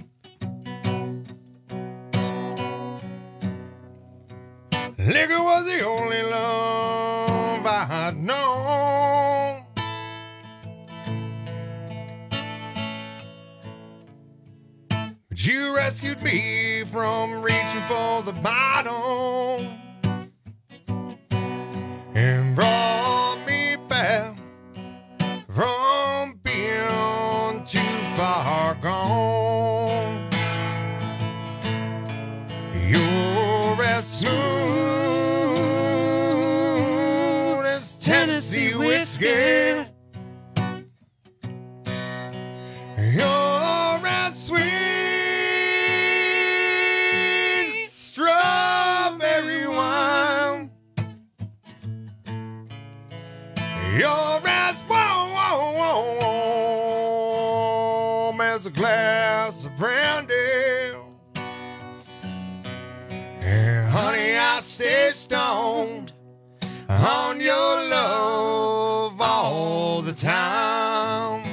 Liquor was the only love I had known. But you rescued me from reaching for the bottom and brought me back from being too far gone. You're as smooth as Tennessee whiskey. You're as sweet as strawberry wine. You're as warm as a glass of brandy. And honey, I stay stoned on your love all the time.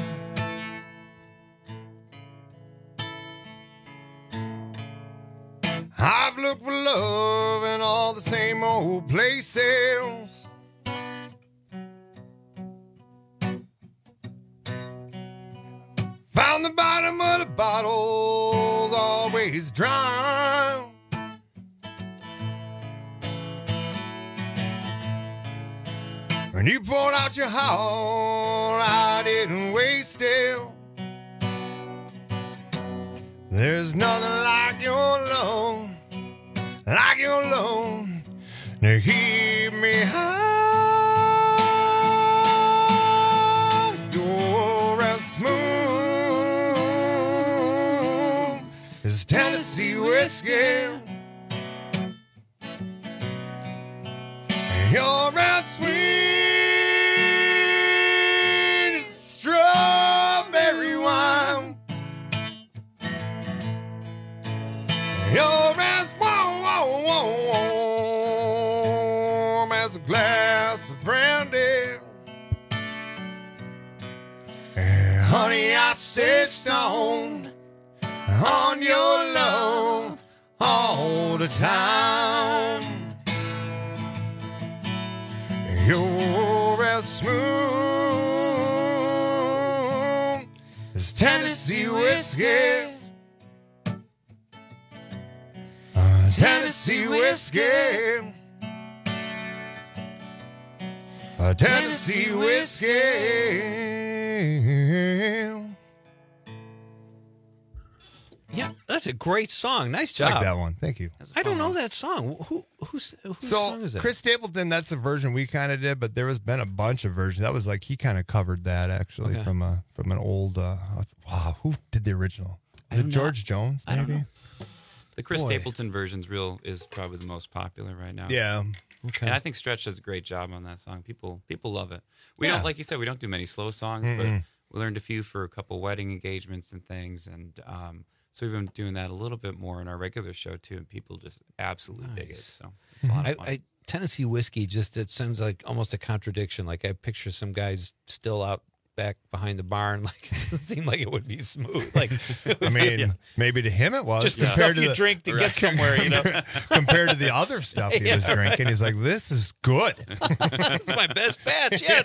I've looked for love in all the same old places. Found the bottom of the bottles always dry. When you poured out your heart, I didn't waste it. There's nothing like your love, like your love, to keep me high. You're as smooth as Tennessee whiskey. You're as sweet as strawberry wine. You're as warm, warm, warm as a glass of brandy. And honey, I stay stoned on your love all the time. You're as smooth as Tennessee whiskey. Uh, Tennessee whiskey. Uh, Tennessee whiskey. Yeah, that's a great song. Nice I job. like that one. Thank you. I don't know that song. Who who's whose So song is that? Chris Stapleton, that's a version we kind of did, but there has been a bunch of versions. That was like he kind of covered that actually Okay. from a from an old. Uh, wow, who did the original? I Is it don't George know. Jones? I don't Maybe. know. The Chris Boy. Stapleton version's real is probably the most popular right now. Yeah. Okay. And I think Stretch does a great job on that song. People people love it. We Yeah. don't, like you said, we don't do many slow songs, Mm-mm. but we learned a few for a couple wedding engagements and things, and um, so we've been doing that a little bit more in our regular show too, and people just absolutely dig it. Nice. So it's a lot I, of fun. I, Tennessee whiskey just it sounds like almost a contradiction. Like I picture some guys still out back behind the barn. Like it doesn't seem like it would be smooth. Like I mean, Yeah. maybe to him it was Just the compared stuff you the- drink to get somewhere, you know. compared to the other stuff he Yeah, was drinking. right. He's like, this is good. It's my best batch yet.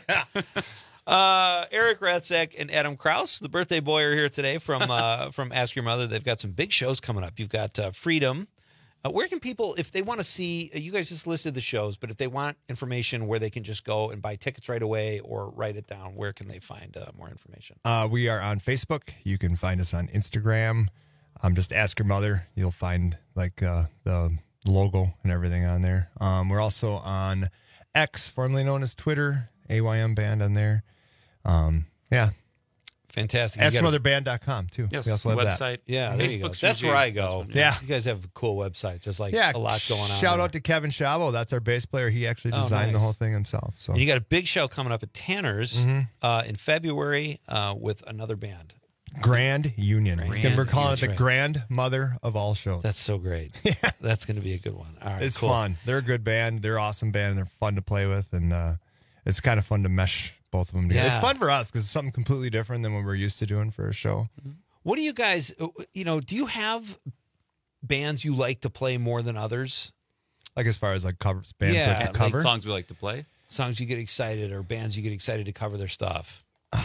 Uh, Eric Ratzak and Adam Kraus, the birthday boy, are here today from uh, from Ask Your Mother. They've got some big shows coming up. You've got uh, Freedom. Uh, where can people, if they want to see, uh, you guys just listed the shows, but if they want information where they can just go and buy tickets right away or write it down, where can they find uh, more information? Uh, we are on Facebook. You can find us on Instagram. Um, just ask your mother. You'll find like uh, the logo and everything on there. Um, we're also on X, formerly known as Twitter, A Y M Band on there. Um, yeah. Fantastic. You ask gotta- mother band dot com too. Yes, we also have website. that. Yeah, there you go. Facebook's That's usually where I the best go. one, Yeah. You guys have a cool website. Just like Yeah, a lot going on. Shout there. out to Kevin Shavo. That's our bass player. He actually Oh, designed the nice. whole thing himself. So And you got a big show coming up at Tanner's Mhm. uh, in February uh, with another band. Grand Union. It's gonna, we're Grand calling it the Union. grandmother of all shows. That's so great. That's going to be a good one. All right, It's cool. fun. They're a good band. They're an awesome band. And they're fun to play with, and uh, it's kind of fun to mesh both of them together. It's Yeah. fun for us because it's something completely different than what we're used to doing for a show. What do you guys, uh, you know, do you have bands you like to play more than others? Like as far as like covers, bands Yeah, we like like to cover. Songs we like to play. Songs you get excited or bands you get excited to cover their stuff?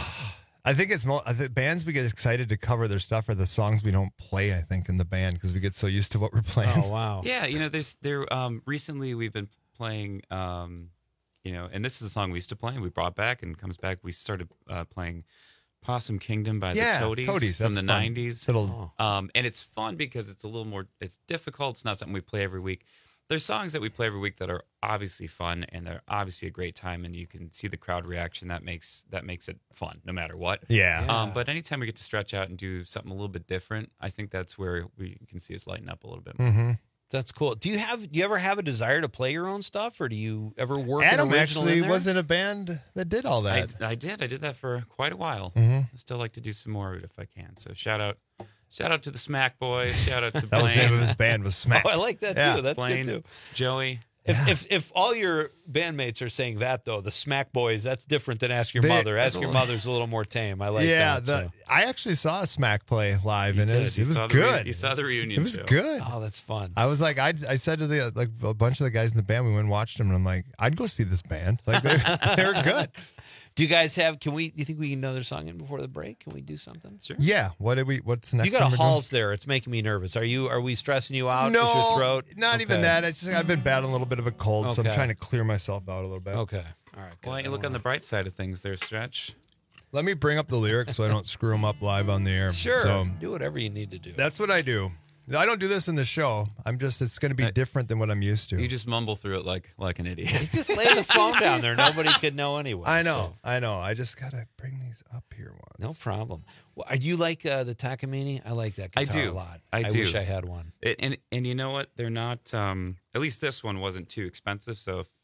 I think it's mo- I think bands we get excited to cover their stuff are the songs we don't play. I think in the band because we get so used to what we're playing. Oh, wow. Yeah, you know, there's there. Um, recently we've been playing. Um, you know, and this is a song we used to play. and We brought back and comes back. We started uh, playing Possum Kingdom by Yeah, the Toadies, Toadies, from that's the fun. nineties. It'll- Um, and it's fun because it's a little more. It's difficult. It's not something we play every week. There's songs that we play every week that are obviously fun and they're obviously a great time, and you can see the crowd reaction. That makes that makes it fun, no matter what. Yeah. Um, but anytime we get to stretch out and do something a little bit different, I think that's where we can see us lighten up a little bit more. Mm-hmm. That's cool. Do you have? Do you ever have a desire to play your own stuff, or do you ever work? Adam an original actually in there? was in a band that did all I, that. I did. I did that for quite a while. Mhm. I still like to do some more of it if I can. So shout out, shout out to the Smack Boys. Shout out to That was the Blaine. name of his band was Smack. Oh, I like that Yeah. too. That's Blaine, good too. Joey. If, if if all your bandmates are saying that though, the Smack Boys, that's different than Ask Your They- Mother. Ask Your Mother's a little more tame. I like yeah, that. the, so. I actually saw Smack play live, and it did. was, You it was saw the re- good. you saw the reunion It was show. good. Oh, that's fun. I was like, I I said to the like a bunch of the guys in the band, we went and watched them, and I'm like, I'd go see this band. Like they're they're good. Do you guys have? Can we? Do you think we can another song in before the break? Can we do something? Sure. Yeah. What did we? What's next? You got one a we're doing? Halls there. It's making me nervous. Are you? Are we stressing you out? No, Is your throat? not even Okay. that. It's just I've been battling a little bit of a cold, so I'm Okay. trying to clear myself out a little bit. Okay. All right. Why don't you look on the bright side of things there, Stretch? Let me bring up the lyrics so I don't screw them up live on the air. Sure. So do whatever you need to do. that's what I do. I don't do this in the show. I'm just. It's going to be Uh, different than what I'm used to. You just mumble through it like like an idiot. Just lay the phone down there. Nobody could know anyway. I know. so. I know. I just gotta bring these up here once. No problem. Well, do you like uh, the Takamine? I like that I guitar do. a lot. I do. wish I had one. It, and and you know what? They're not. Um, at least this one wasn't too expensive. So if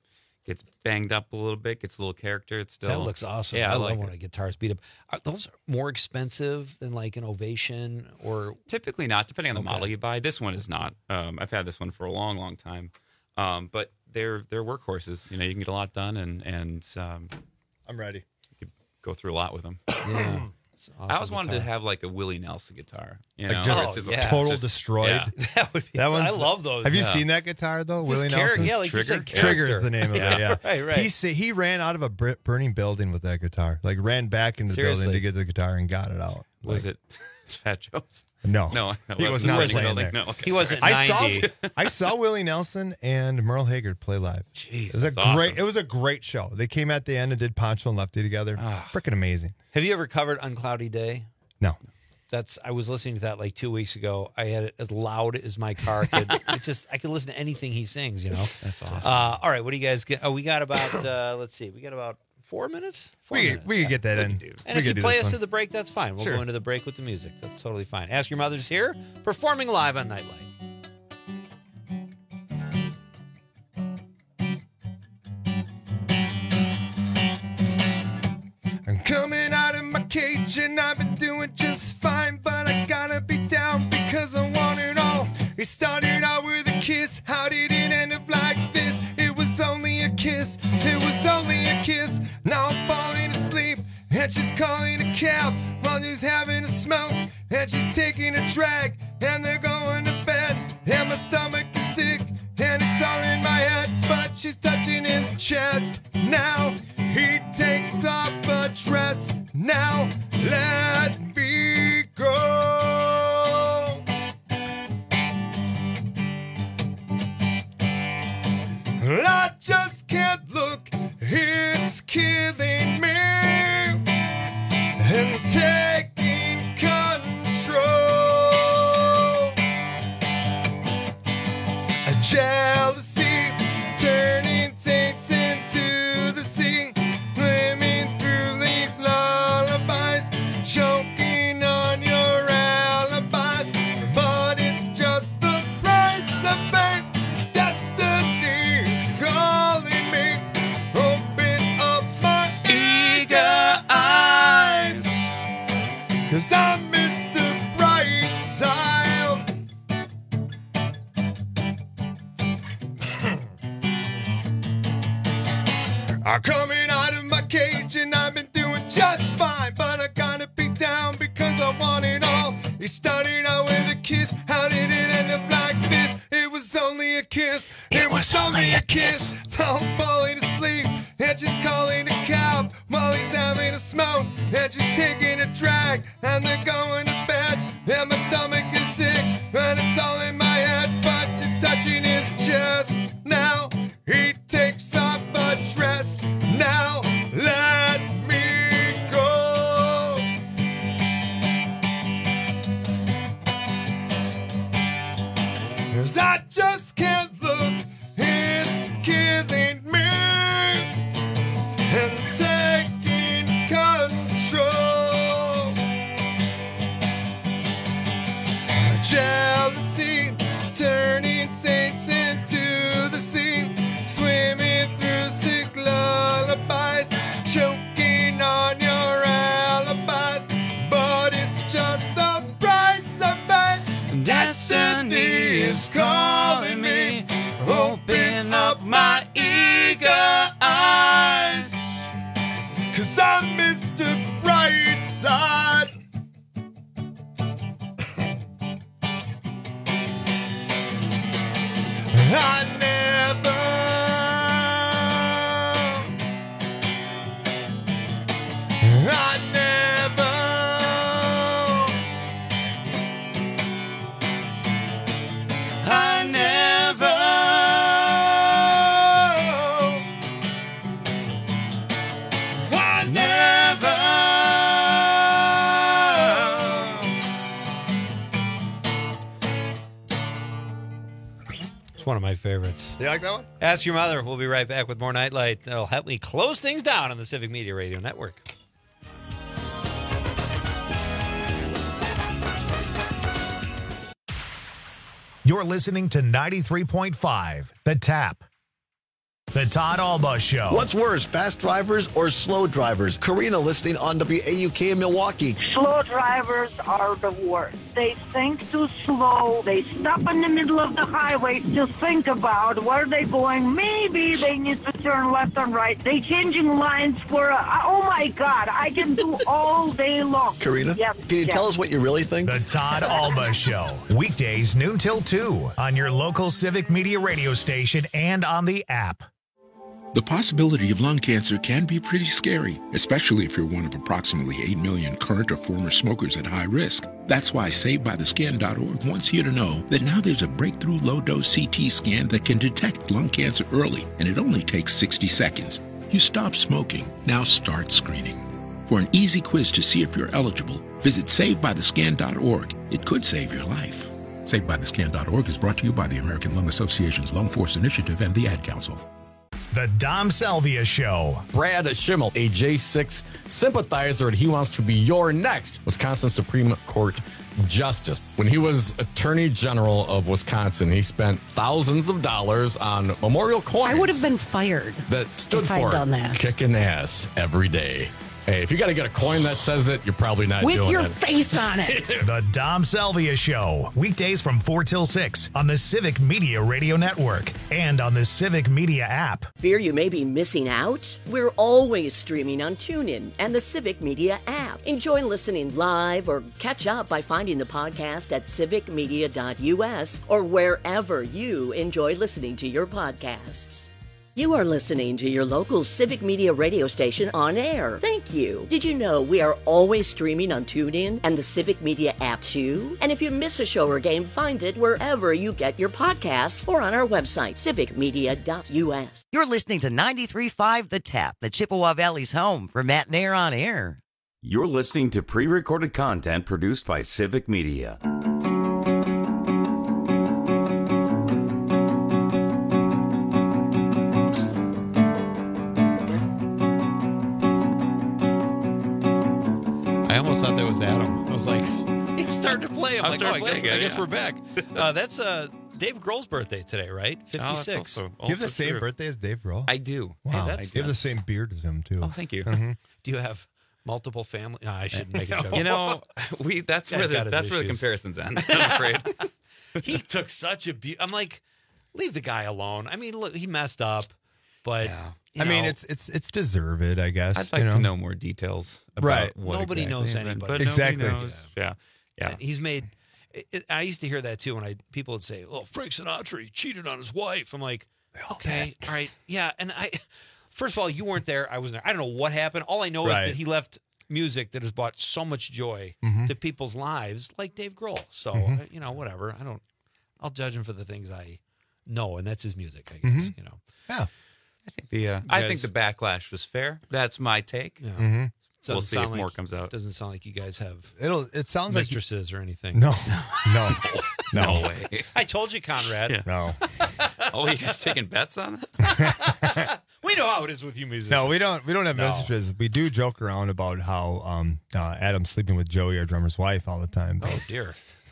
gets banged up a little bit, gets a little character. It's still That looks awesome. Yeah, I, I, love like when it. a guitar's beat up. Are those more expensive than like an Ovation or? Typically not, depending on the Okay. model you buy. This one is not. Um, I've had this one for a long, long time. Um, but they're they're workhorses. You know, you can get a lot done, and and um, I'm ready. You could go through a lot with them. Yeah. It's an I awesome always wanted to guitar. have like a Willie Nelson guitar. You Like know, just It's just- yeah. total just- destroyed. yeah. That would be. That I one's- love those. Have you Yeah. seen that guitar though? This Willie character- Nelson's yeah, like you said, Trigger? Trigger is character. the name of it. Yeah, Right, right. He sa- he ran out of a br- burning building with that guitar. Like ran back into the building Seriously. to get the guitar and got it out. Was Like, it it's Fat Jones? No, No, that he was wasn't not Burning playing Building. there. No, okay. He wasn't I ninety. saw I saw Willie Nelson and Merle Haggard play live. Jeez, it was a that's great. awesome. It was a great show. They came at the end and did Poncho and Lefty together. Ah. Freaking amazing. Have you ever covered Uncloudy Day? No. That's. I was listening to that like two weeks ago. I had it as loud as my car could. It's just I could listen to anything he sings. You know. That's awesome. Uh, all right. What do you guys get? Oh, we got about. Uh, let's see. We got about four minutes. Four We minutes. we could get that in. And we if you could do play this us one. to the break, that's fine. We'll Sure. go into the break with the music. That's totally fine. Ask Your Mother's here, performing live on Nightlight. I'm coming out of my cage and I've been doing just fine, but I gotta be down because I want it all. It started out with a kiss, how did it end up like this? It was only a kiss, it was only a kiss. Now I'm falling asleep and she's calling a cab while she's having a smoke and she's taking a drag and they're going to bed and my stomach is sick and it's all in my head, but she's touching his chest. Now he takes off a dress. Now let me go. I just can't look. It's killing me and taking control. A jealousy turning saints into the sea, swimming through the lullabies, choking on your alibis. But it's just the price of pain. Destiny's calling me. Open up my eager eyes, 'cause I'm Mister Brightside. I'm coming out of my cage and I've been doing just fine, but I gotta be down because I want it all. It started out with a kiss, how did it end up like this? It was only a kiss, it, was, only a kiss. Now I'm falling asleep and she's calling a cab while he's having a smoke and she's taking a drag and they're going to bed and my stomach is sick and it's all in my head, but she's touching his chest. Now he takes off a dress. Now let me go. 'Cause I just can't look. It's killing me and taking control. Jealousy turning saints into the sea, swimming through sick lullabies, choking on your alibis. But it's just the price of it. Destiny is calling me. Open up my eager eyes, 'cause I'm Mister Brightside. I never, I never, I never, I never. It's one of my favorites. You like that one? Ask Your Mother. We'll be right back with more Nightlight. That'll help me close things down on the Civic Media Radio Network. You're listening to ninety-three point five The Tap. The Todd Alba Show. What's worse, fast drivers or slow drivers? Karina listening on W A U K in Milwaukee. Slow drivers are the worst. They think too slow. They stop in the middle of the highway to think about where they're going. Maybe they need to turn left and right. They changing lines for, a, oh my God, I can do all day long. Karina, yes, can you yes. tell us what you really think? The Todd Alba Show. Weekdays noon till two on your local Civic Media radio station and on the app. The possibility of lung cancer can be pretty scary, especially if you're one of approximately eight million current or former smokers at high risk. That's why Saved By The Scan dot org wants you to know that now there's a breakthrough low-dose C T scan that can detect lung cancer early, and it only takes sixty seconds. You stop smoking, now start screening. For an easy quiz to see if you're eligible, visit Saved By The Scan dot org. It could save your life. Saved By The Scan dot org is brought to you by the American Lung Association's Lung Force Initiative and the Ad Council. The Dom Salvia Show. Brad Schimmel, a J six sympathizer, and he wants to be your next Wisconsin Supreme Court Justice. When he was Attorney General of Wisconsin, he spent thousands of dollars on memorial coins. I would have been fired that stood if for I'd done that. kicking ass every day. Hey, if you got to get a coin that says it, you're probably not With doing your it. face on it. The Dom Salvia Show. Weekdays from four till six on the Civic Media Radio Network and on the Civic Media app. Fear you may be missing out? We're always streaming on TuneIn and the Civic Media app. Enjoy listening live or catch up by finding the podcast at civic media dot u s or wherever you enjoy listening to your podcasts. You are listening to your local Civic Media radio station on air. Thank you. Did you know we are always streaming on TuneIn and the Civic Media app too? And if you miss a show or game, find it wherever you get your podcasts or on our website, civic media dot u s. You're listening to ninety-three point five The Tap, the Chippewa Valley's home for Matt and Air on Air. You're listening to pre-recorded content produced by Civic Media. I almost thought that was Adam. I was like, he started to play. I'm I was like, oh, I starting guess, playing I it, guess yeah. we're back. Uh, that's uh, Dave Grohl's birthday today, right? fifty-six. Oh, also, You have the also same true. birthday as Dave Grohl? I do. Wow. Hey, that's, you have the that's- same beard as him, too. Oh, thank you. Mhm. Do you have multiple family? No, I shouldn't make a joke. You know, we that's Guy's where the got his that's where the issues. comparisons end. I'm afraid. He took such a bu- I'm like, leave the guy alone. I mean, look, he messed up, but you I mean, know, it's it's it's deserved, I guess. I'd like you know? to know more details. About Right. What nobody exactly knows happened, anybody. But Exactly. Nobody knows. Yeah. Yeah. And he's made. It, it- I used to hear that too when I people would say, "Oh, Frank Sinatra he cheated on his wife." I'm like, okay, all right, yeah. And I, first of all, you weren't there. I wasn't there. I don't know what happened. All I know Right. is that he left music that has brought so much joy Mhm. to people's lives, like Dave Grohl. So Mhm. uh, you know, whatever. I don't. I'll judge him for the things I know, and that's his music. I guess Mhm. you know. Yeah. I think the uh, I think guys- the backlash was fair. That's my take. Yeah. Mhm. We'll Doesn't see if sound more like- comes out. Doesn't sound like you guys have It'll. It sounds like you- mistresses or anything. no, no, no, No way. I told you, Conrad. Yeah. no. Oh, you guys taking bets on it? We know how it is with you musicians. No, we don't. We don't have No. messages. We do joke around about how um, uh, Adam's sleeping with Joey, our drummer's wife, all the time. Oh dear.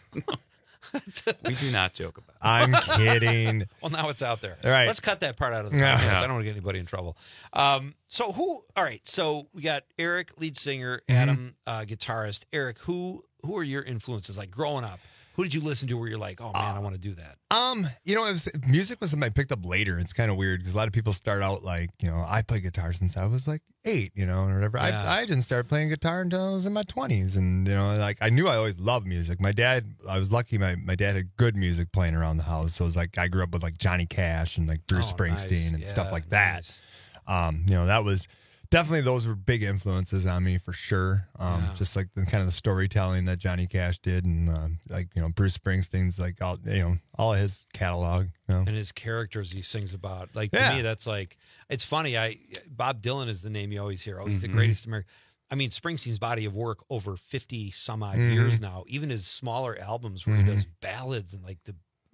We do not joke about it. I'm kidding. Well, now it's out there. All right. Let's cut that part out of the Yeah. podcast. Yeah. I don't want to get anybody in trouble. Um, so who? All right. So we got Eric, lead singer, Mm-hmm. Adam, uh, guitarist. Eric, who who are your influences? Like growing up, who did you listen to where you're like, oh man, I want to do that? Um, you know, it was music was something I picked up later. It's kind of weird because a lot of people start out like, you know, I play guitar since I was like eight, you know, or whatever. Yeah. I I didn't start playing guitar until I was in my twenties, and you know, like I knew I always loved music. My dad, I was lucky. My my dad had good music playing around the house, so it was like I grew up with like Johnny Cash and like Bruce Oh, Springsteen nice. and stuff Yeah, like that. nice. Um, you know, that was. Definitely, those were big influences on me for sure. Um, Yeah. Just like the kind of the storytelling that Johnny Cash did, and um, like you know Bruce Springsteen's like all you know all of his catalog. You know? And his characters he sings about. Like to Yeah. me, that's like it's funny. I Bob Dylan is the name you always hear. Oh, he's Mhm. the greatest American. I mean, Springsteen's body of work over fifty some odd Mhm. years now. Even his smaller albums where Mhm. he does ballads and like the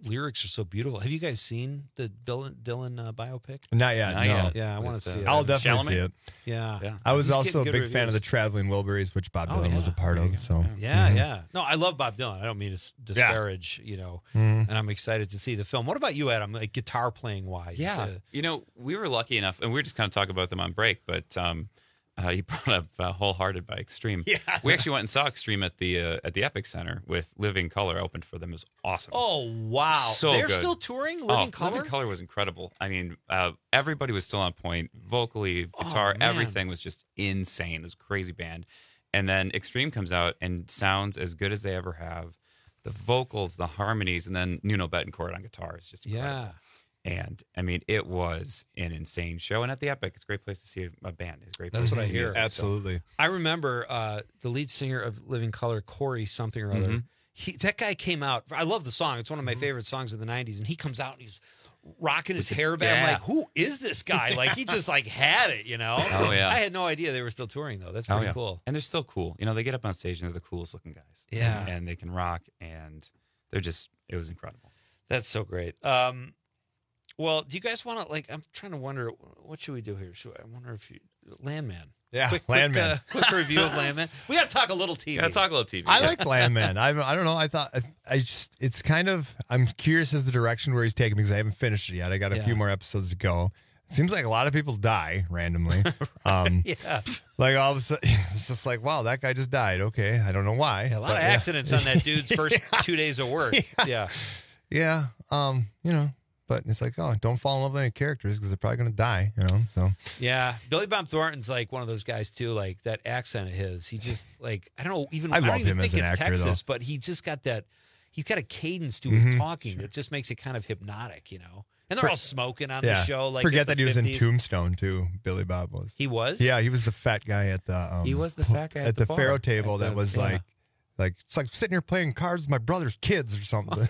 lyrics are so beautiful. Have you guys seen the Dylan, Dylan uh, biopic? Not yet. Not no. yet. Yeah, I want to With, see uh, it. I'll definitely Chalamet? see it. Yeah. yeah. I was He's also a getting big good fan of the reviews. Traveling Wilburys, which Bob Oh, Dylan yeah. was a part of. So Yeah, mhm. yeah. No, I love Bob Dylan. I don't mean to s- disparage, you know, Mhm. and I'm excited to see the film. What about you, Adam? Like guitar playing wise? Yeah. Uh, you know, we were lucky enough, and we were just kind of talking about them on break, but um, uh, you brought up uh, Wholehearted by Extreme. Yeah. We actually went and saw Extreme at the uh, at the Epic Center with Living Color opened for them. It was awesome. oh, wow. So They're good. still touring Living oh, Color? Living Color was incredible. I mean, uh, everybody was still on point. Vocally, guitar, Oh, man. everything was just insane. It was a crazy band. And then Extreme comes out and sounds as good as they ever have. The vocals, the harmonies, and then Nuno Betancourt on guitar is just incredible. Yeah. And I mean, it was an insane show. And at the Epic, it's a great place to see a, a band. It's a great. That's place what I to see hear. music, so. Absolutely. I remember uh, the lead singer of Living Color, Corey something or other. Mhm. He, that guy came out. I love the song. It's one of my favorite songs of the nineties. And he comes out and he's rocking his hair back. I'm yeah. like, who is this guy? Like, he just like had it, you know? Oh, yeah. I had no idea they were still touring, though. That's Oh, pretty yeah. cool. And they're still cool. You know, they get up on stage and they're the coolest looking guys. Yeah. And they can rock, and they're just, it was incredible. That's so great. Um, well, do you guys want to, like, I'm trying to wonder, what should we do here? Should I wonder if you, Landman. Yeah, quick, Landman. Quick, uh, quick review of Landman. We got to talk a little T V. Yeah, talk a little T V. I like Landman. I I don't know. I thought I just it's kind of I'm curious as the direction where he's taking me because I haven't finished it yet. I got a Yeah. few more episodes to go. It seems like a lot of people die randomly. um, Yeah. Like all of a sudden, it's just like, wow, that guy just died. Okay, I don't know why. Yeah, a lot but of yeah. accidents on that dude's first two days of work. Yeah. Yeah. Yeah. Um, you know, but it's like, oh, don't fall in love with any characters because they're probably gonna die. You know, so Yeah. Billy Bob Thornton's like one of those guys too, like that accent of his. He just like I don't know, even I don't love even him think as an it's actor, Texas, though. but he just got that he's got a cadence to his Mhm. talking that just makes it kind of hypnotic, you know. And they're For- all smoking on yeah. the show. Like Forget at the that he was in fifties. Tombstone too. Billy Bob was. He was? Yeah, he was the fat guy at the. Um, He was the fat guy at at the the bar. Faro table. At That the- was yeah. like, like it's like sitting here playing cards with my brother's kids or something.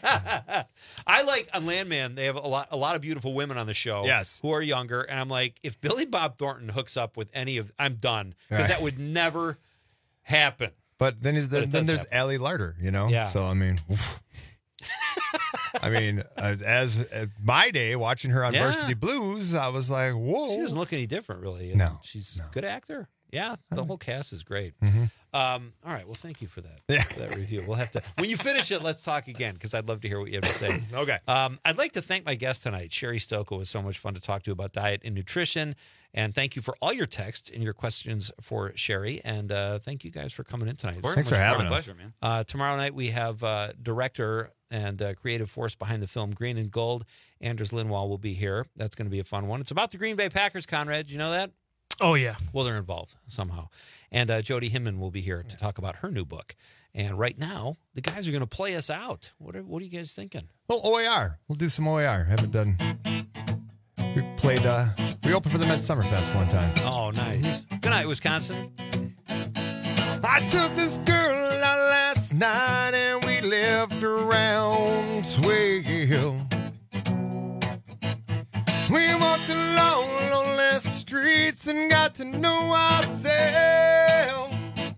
I like on Landman, they have a lot a lot of beautiful women on the show Yes. who are younger. And I'm like, if Billy Bob Thornton hooks up with any of I'm done. Because Right. that would never happen. But then is But the, it then does there's happen. Allie Larder, you know. Yeah. So I mean, oof. I mean, as, as uh, my day watching her on Yeah. Varsity Blues, I was like, whoa. She doesn't look any different, really. No, she's a good actor. Yeah, the whole cast is great. Mhm. Um, all right, well, thank you for that. Yeah. For that review. We'll have to when you finish it. Let's talk again because I'd love to hear what you have to say. Okay. Um, I'd like to thank my guest tonight, Sherry Stokoe. It was so much fun to talk to about diet and nutrition. And thank you for all your texts and your questions for Sherry. And uh, thank you guys for coming in tonight. Thanks for having us. Pleasure, man. Uh, tomorrow night we have uh, director and uh, creative force behind the film Green and Gold. Anders Lindwall will be here. That's going to be a fun one. It's about the Green Bay Packers, Conrad. Did you know that? Oh, yeah. Well, they're involved somehow. And uh, Jody Hinman will be here to talk about her new book. And right now, the guys are going to play us out. What are, what are you guys thinking? Well, O A R. We'll do some O A R. Haven't done. We played. uh We opened for them at Summerfest one time. Oh, nice. Good night, Wisconsin. I took this girl out last night and we left around twelve. We walked along lonely streets and got to know ourselves.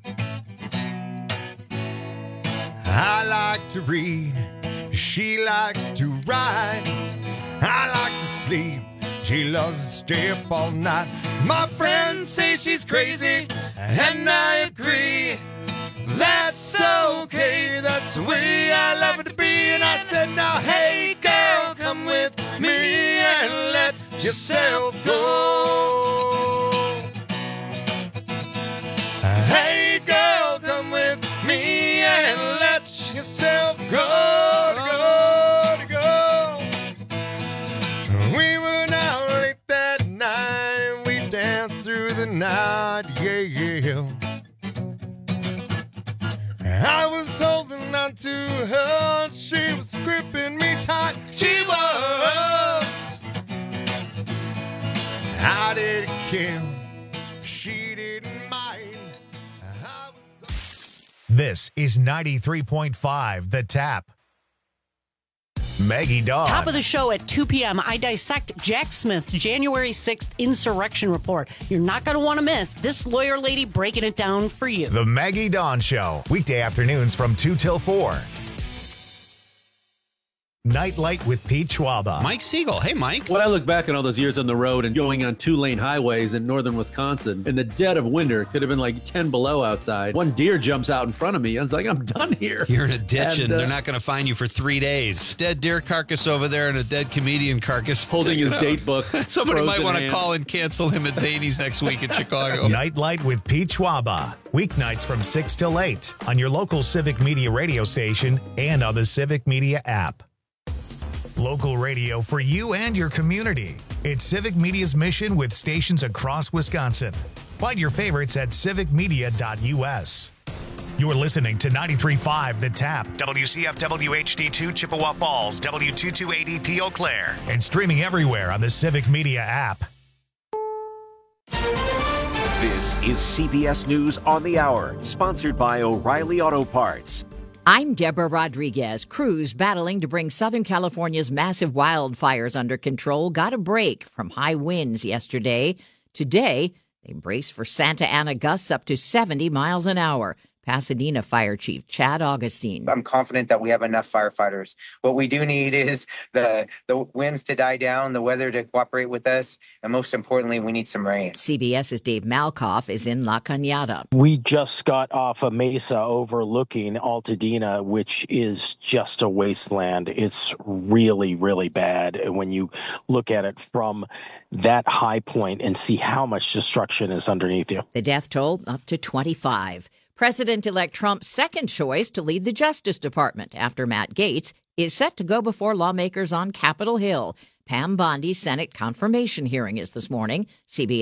I like to read, she likes to ride. I like to sleep, she loves to stay up all night. My friends say she's crazy, and I agree. That's okay, that's the way I love it to be. And I said, now hey girl, come with me and let yourself go. Hey girl, come with me and let yourself go, to go, to go. We were out late that night and we danced through the night, yeah, yeah. I was holding on to her, she was gripping me tight. She was. I didn't care, she didn't mind. I was. This is ninety-three point five The Tap. Maggie Dawn. Top of the show at two p.m. I dissect Jack Smith's January sixth insurrection report. You're not going to want to miss this lawyer lady breaking it down for you. The Maggie Dawn Show. Weekday afternoons from two till four. Nightlight with Pete Schwaba. Mike Siegel. Hey, Mike. When I look back on all those years on the road and going on two-lane highways in northern Wisconsin, in the dead of winter, it could have been like ten below outside. One deer jumps out in front of me. I was like, I'm done here. You're in a ditch, and, And, uh, they're not going to find you for three days. Dead deer carcass over there and a dead comedian carcass. Holding his date book. Somebody might frozen want to hand. call and cancel him at Zany's next week in Chicago. Nightlight with Pete Schwaba. Weeknights from six till eight on your local Civic Media radio station and on the Civic Media app. Local radio for you and your community. It's Civic Media's mission with stations across Wisconsin. Find your favorites at civic media dot u s. You're listening to ninety-three point five The Tap, W C F W H D two Chippewa Falls, W two two eight E P Eau Claire, and streaming everywhere on the Civic Media app. This is C B S News on the Hour, sponsored by O'Reilly Auto Parts. I'm Deborah Rodriguez. Crews battling to bring Southern California's massive wildfires under control got a break from high winds yesterday. Today, they brace for Santa Ana gusts up to seventy miles an hour. Pasadena Fire Chief Chad Augustine. I'm confident that we have enough firefighters. What we do need is the, the winds to die down, the weather to cooperate with us, and most importantly, we need some rain. CBS's Dave Malkoff is in La Cañada. We just got off a mesa overlooking Altadena, which is just a wasteland. It's really, really bad when you look at it from that high point and see how much destruction is underneath you. The death toll up to twenty-five. President-elect Trump's second choice to lead the Justice Department after Matt Gaetz is set to go before lawmakers on Capitol Hill. Pam Bondi's Senate confirmation hearing is this morning. C B S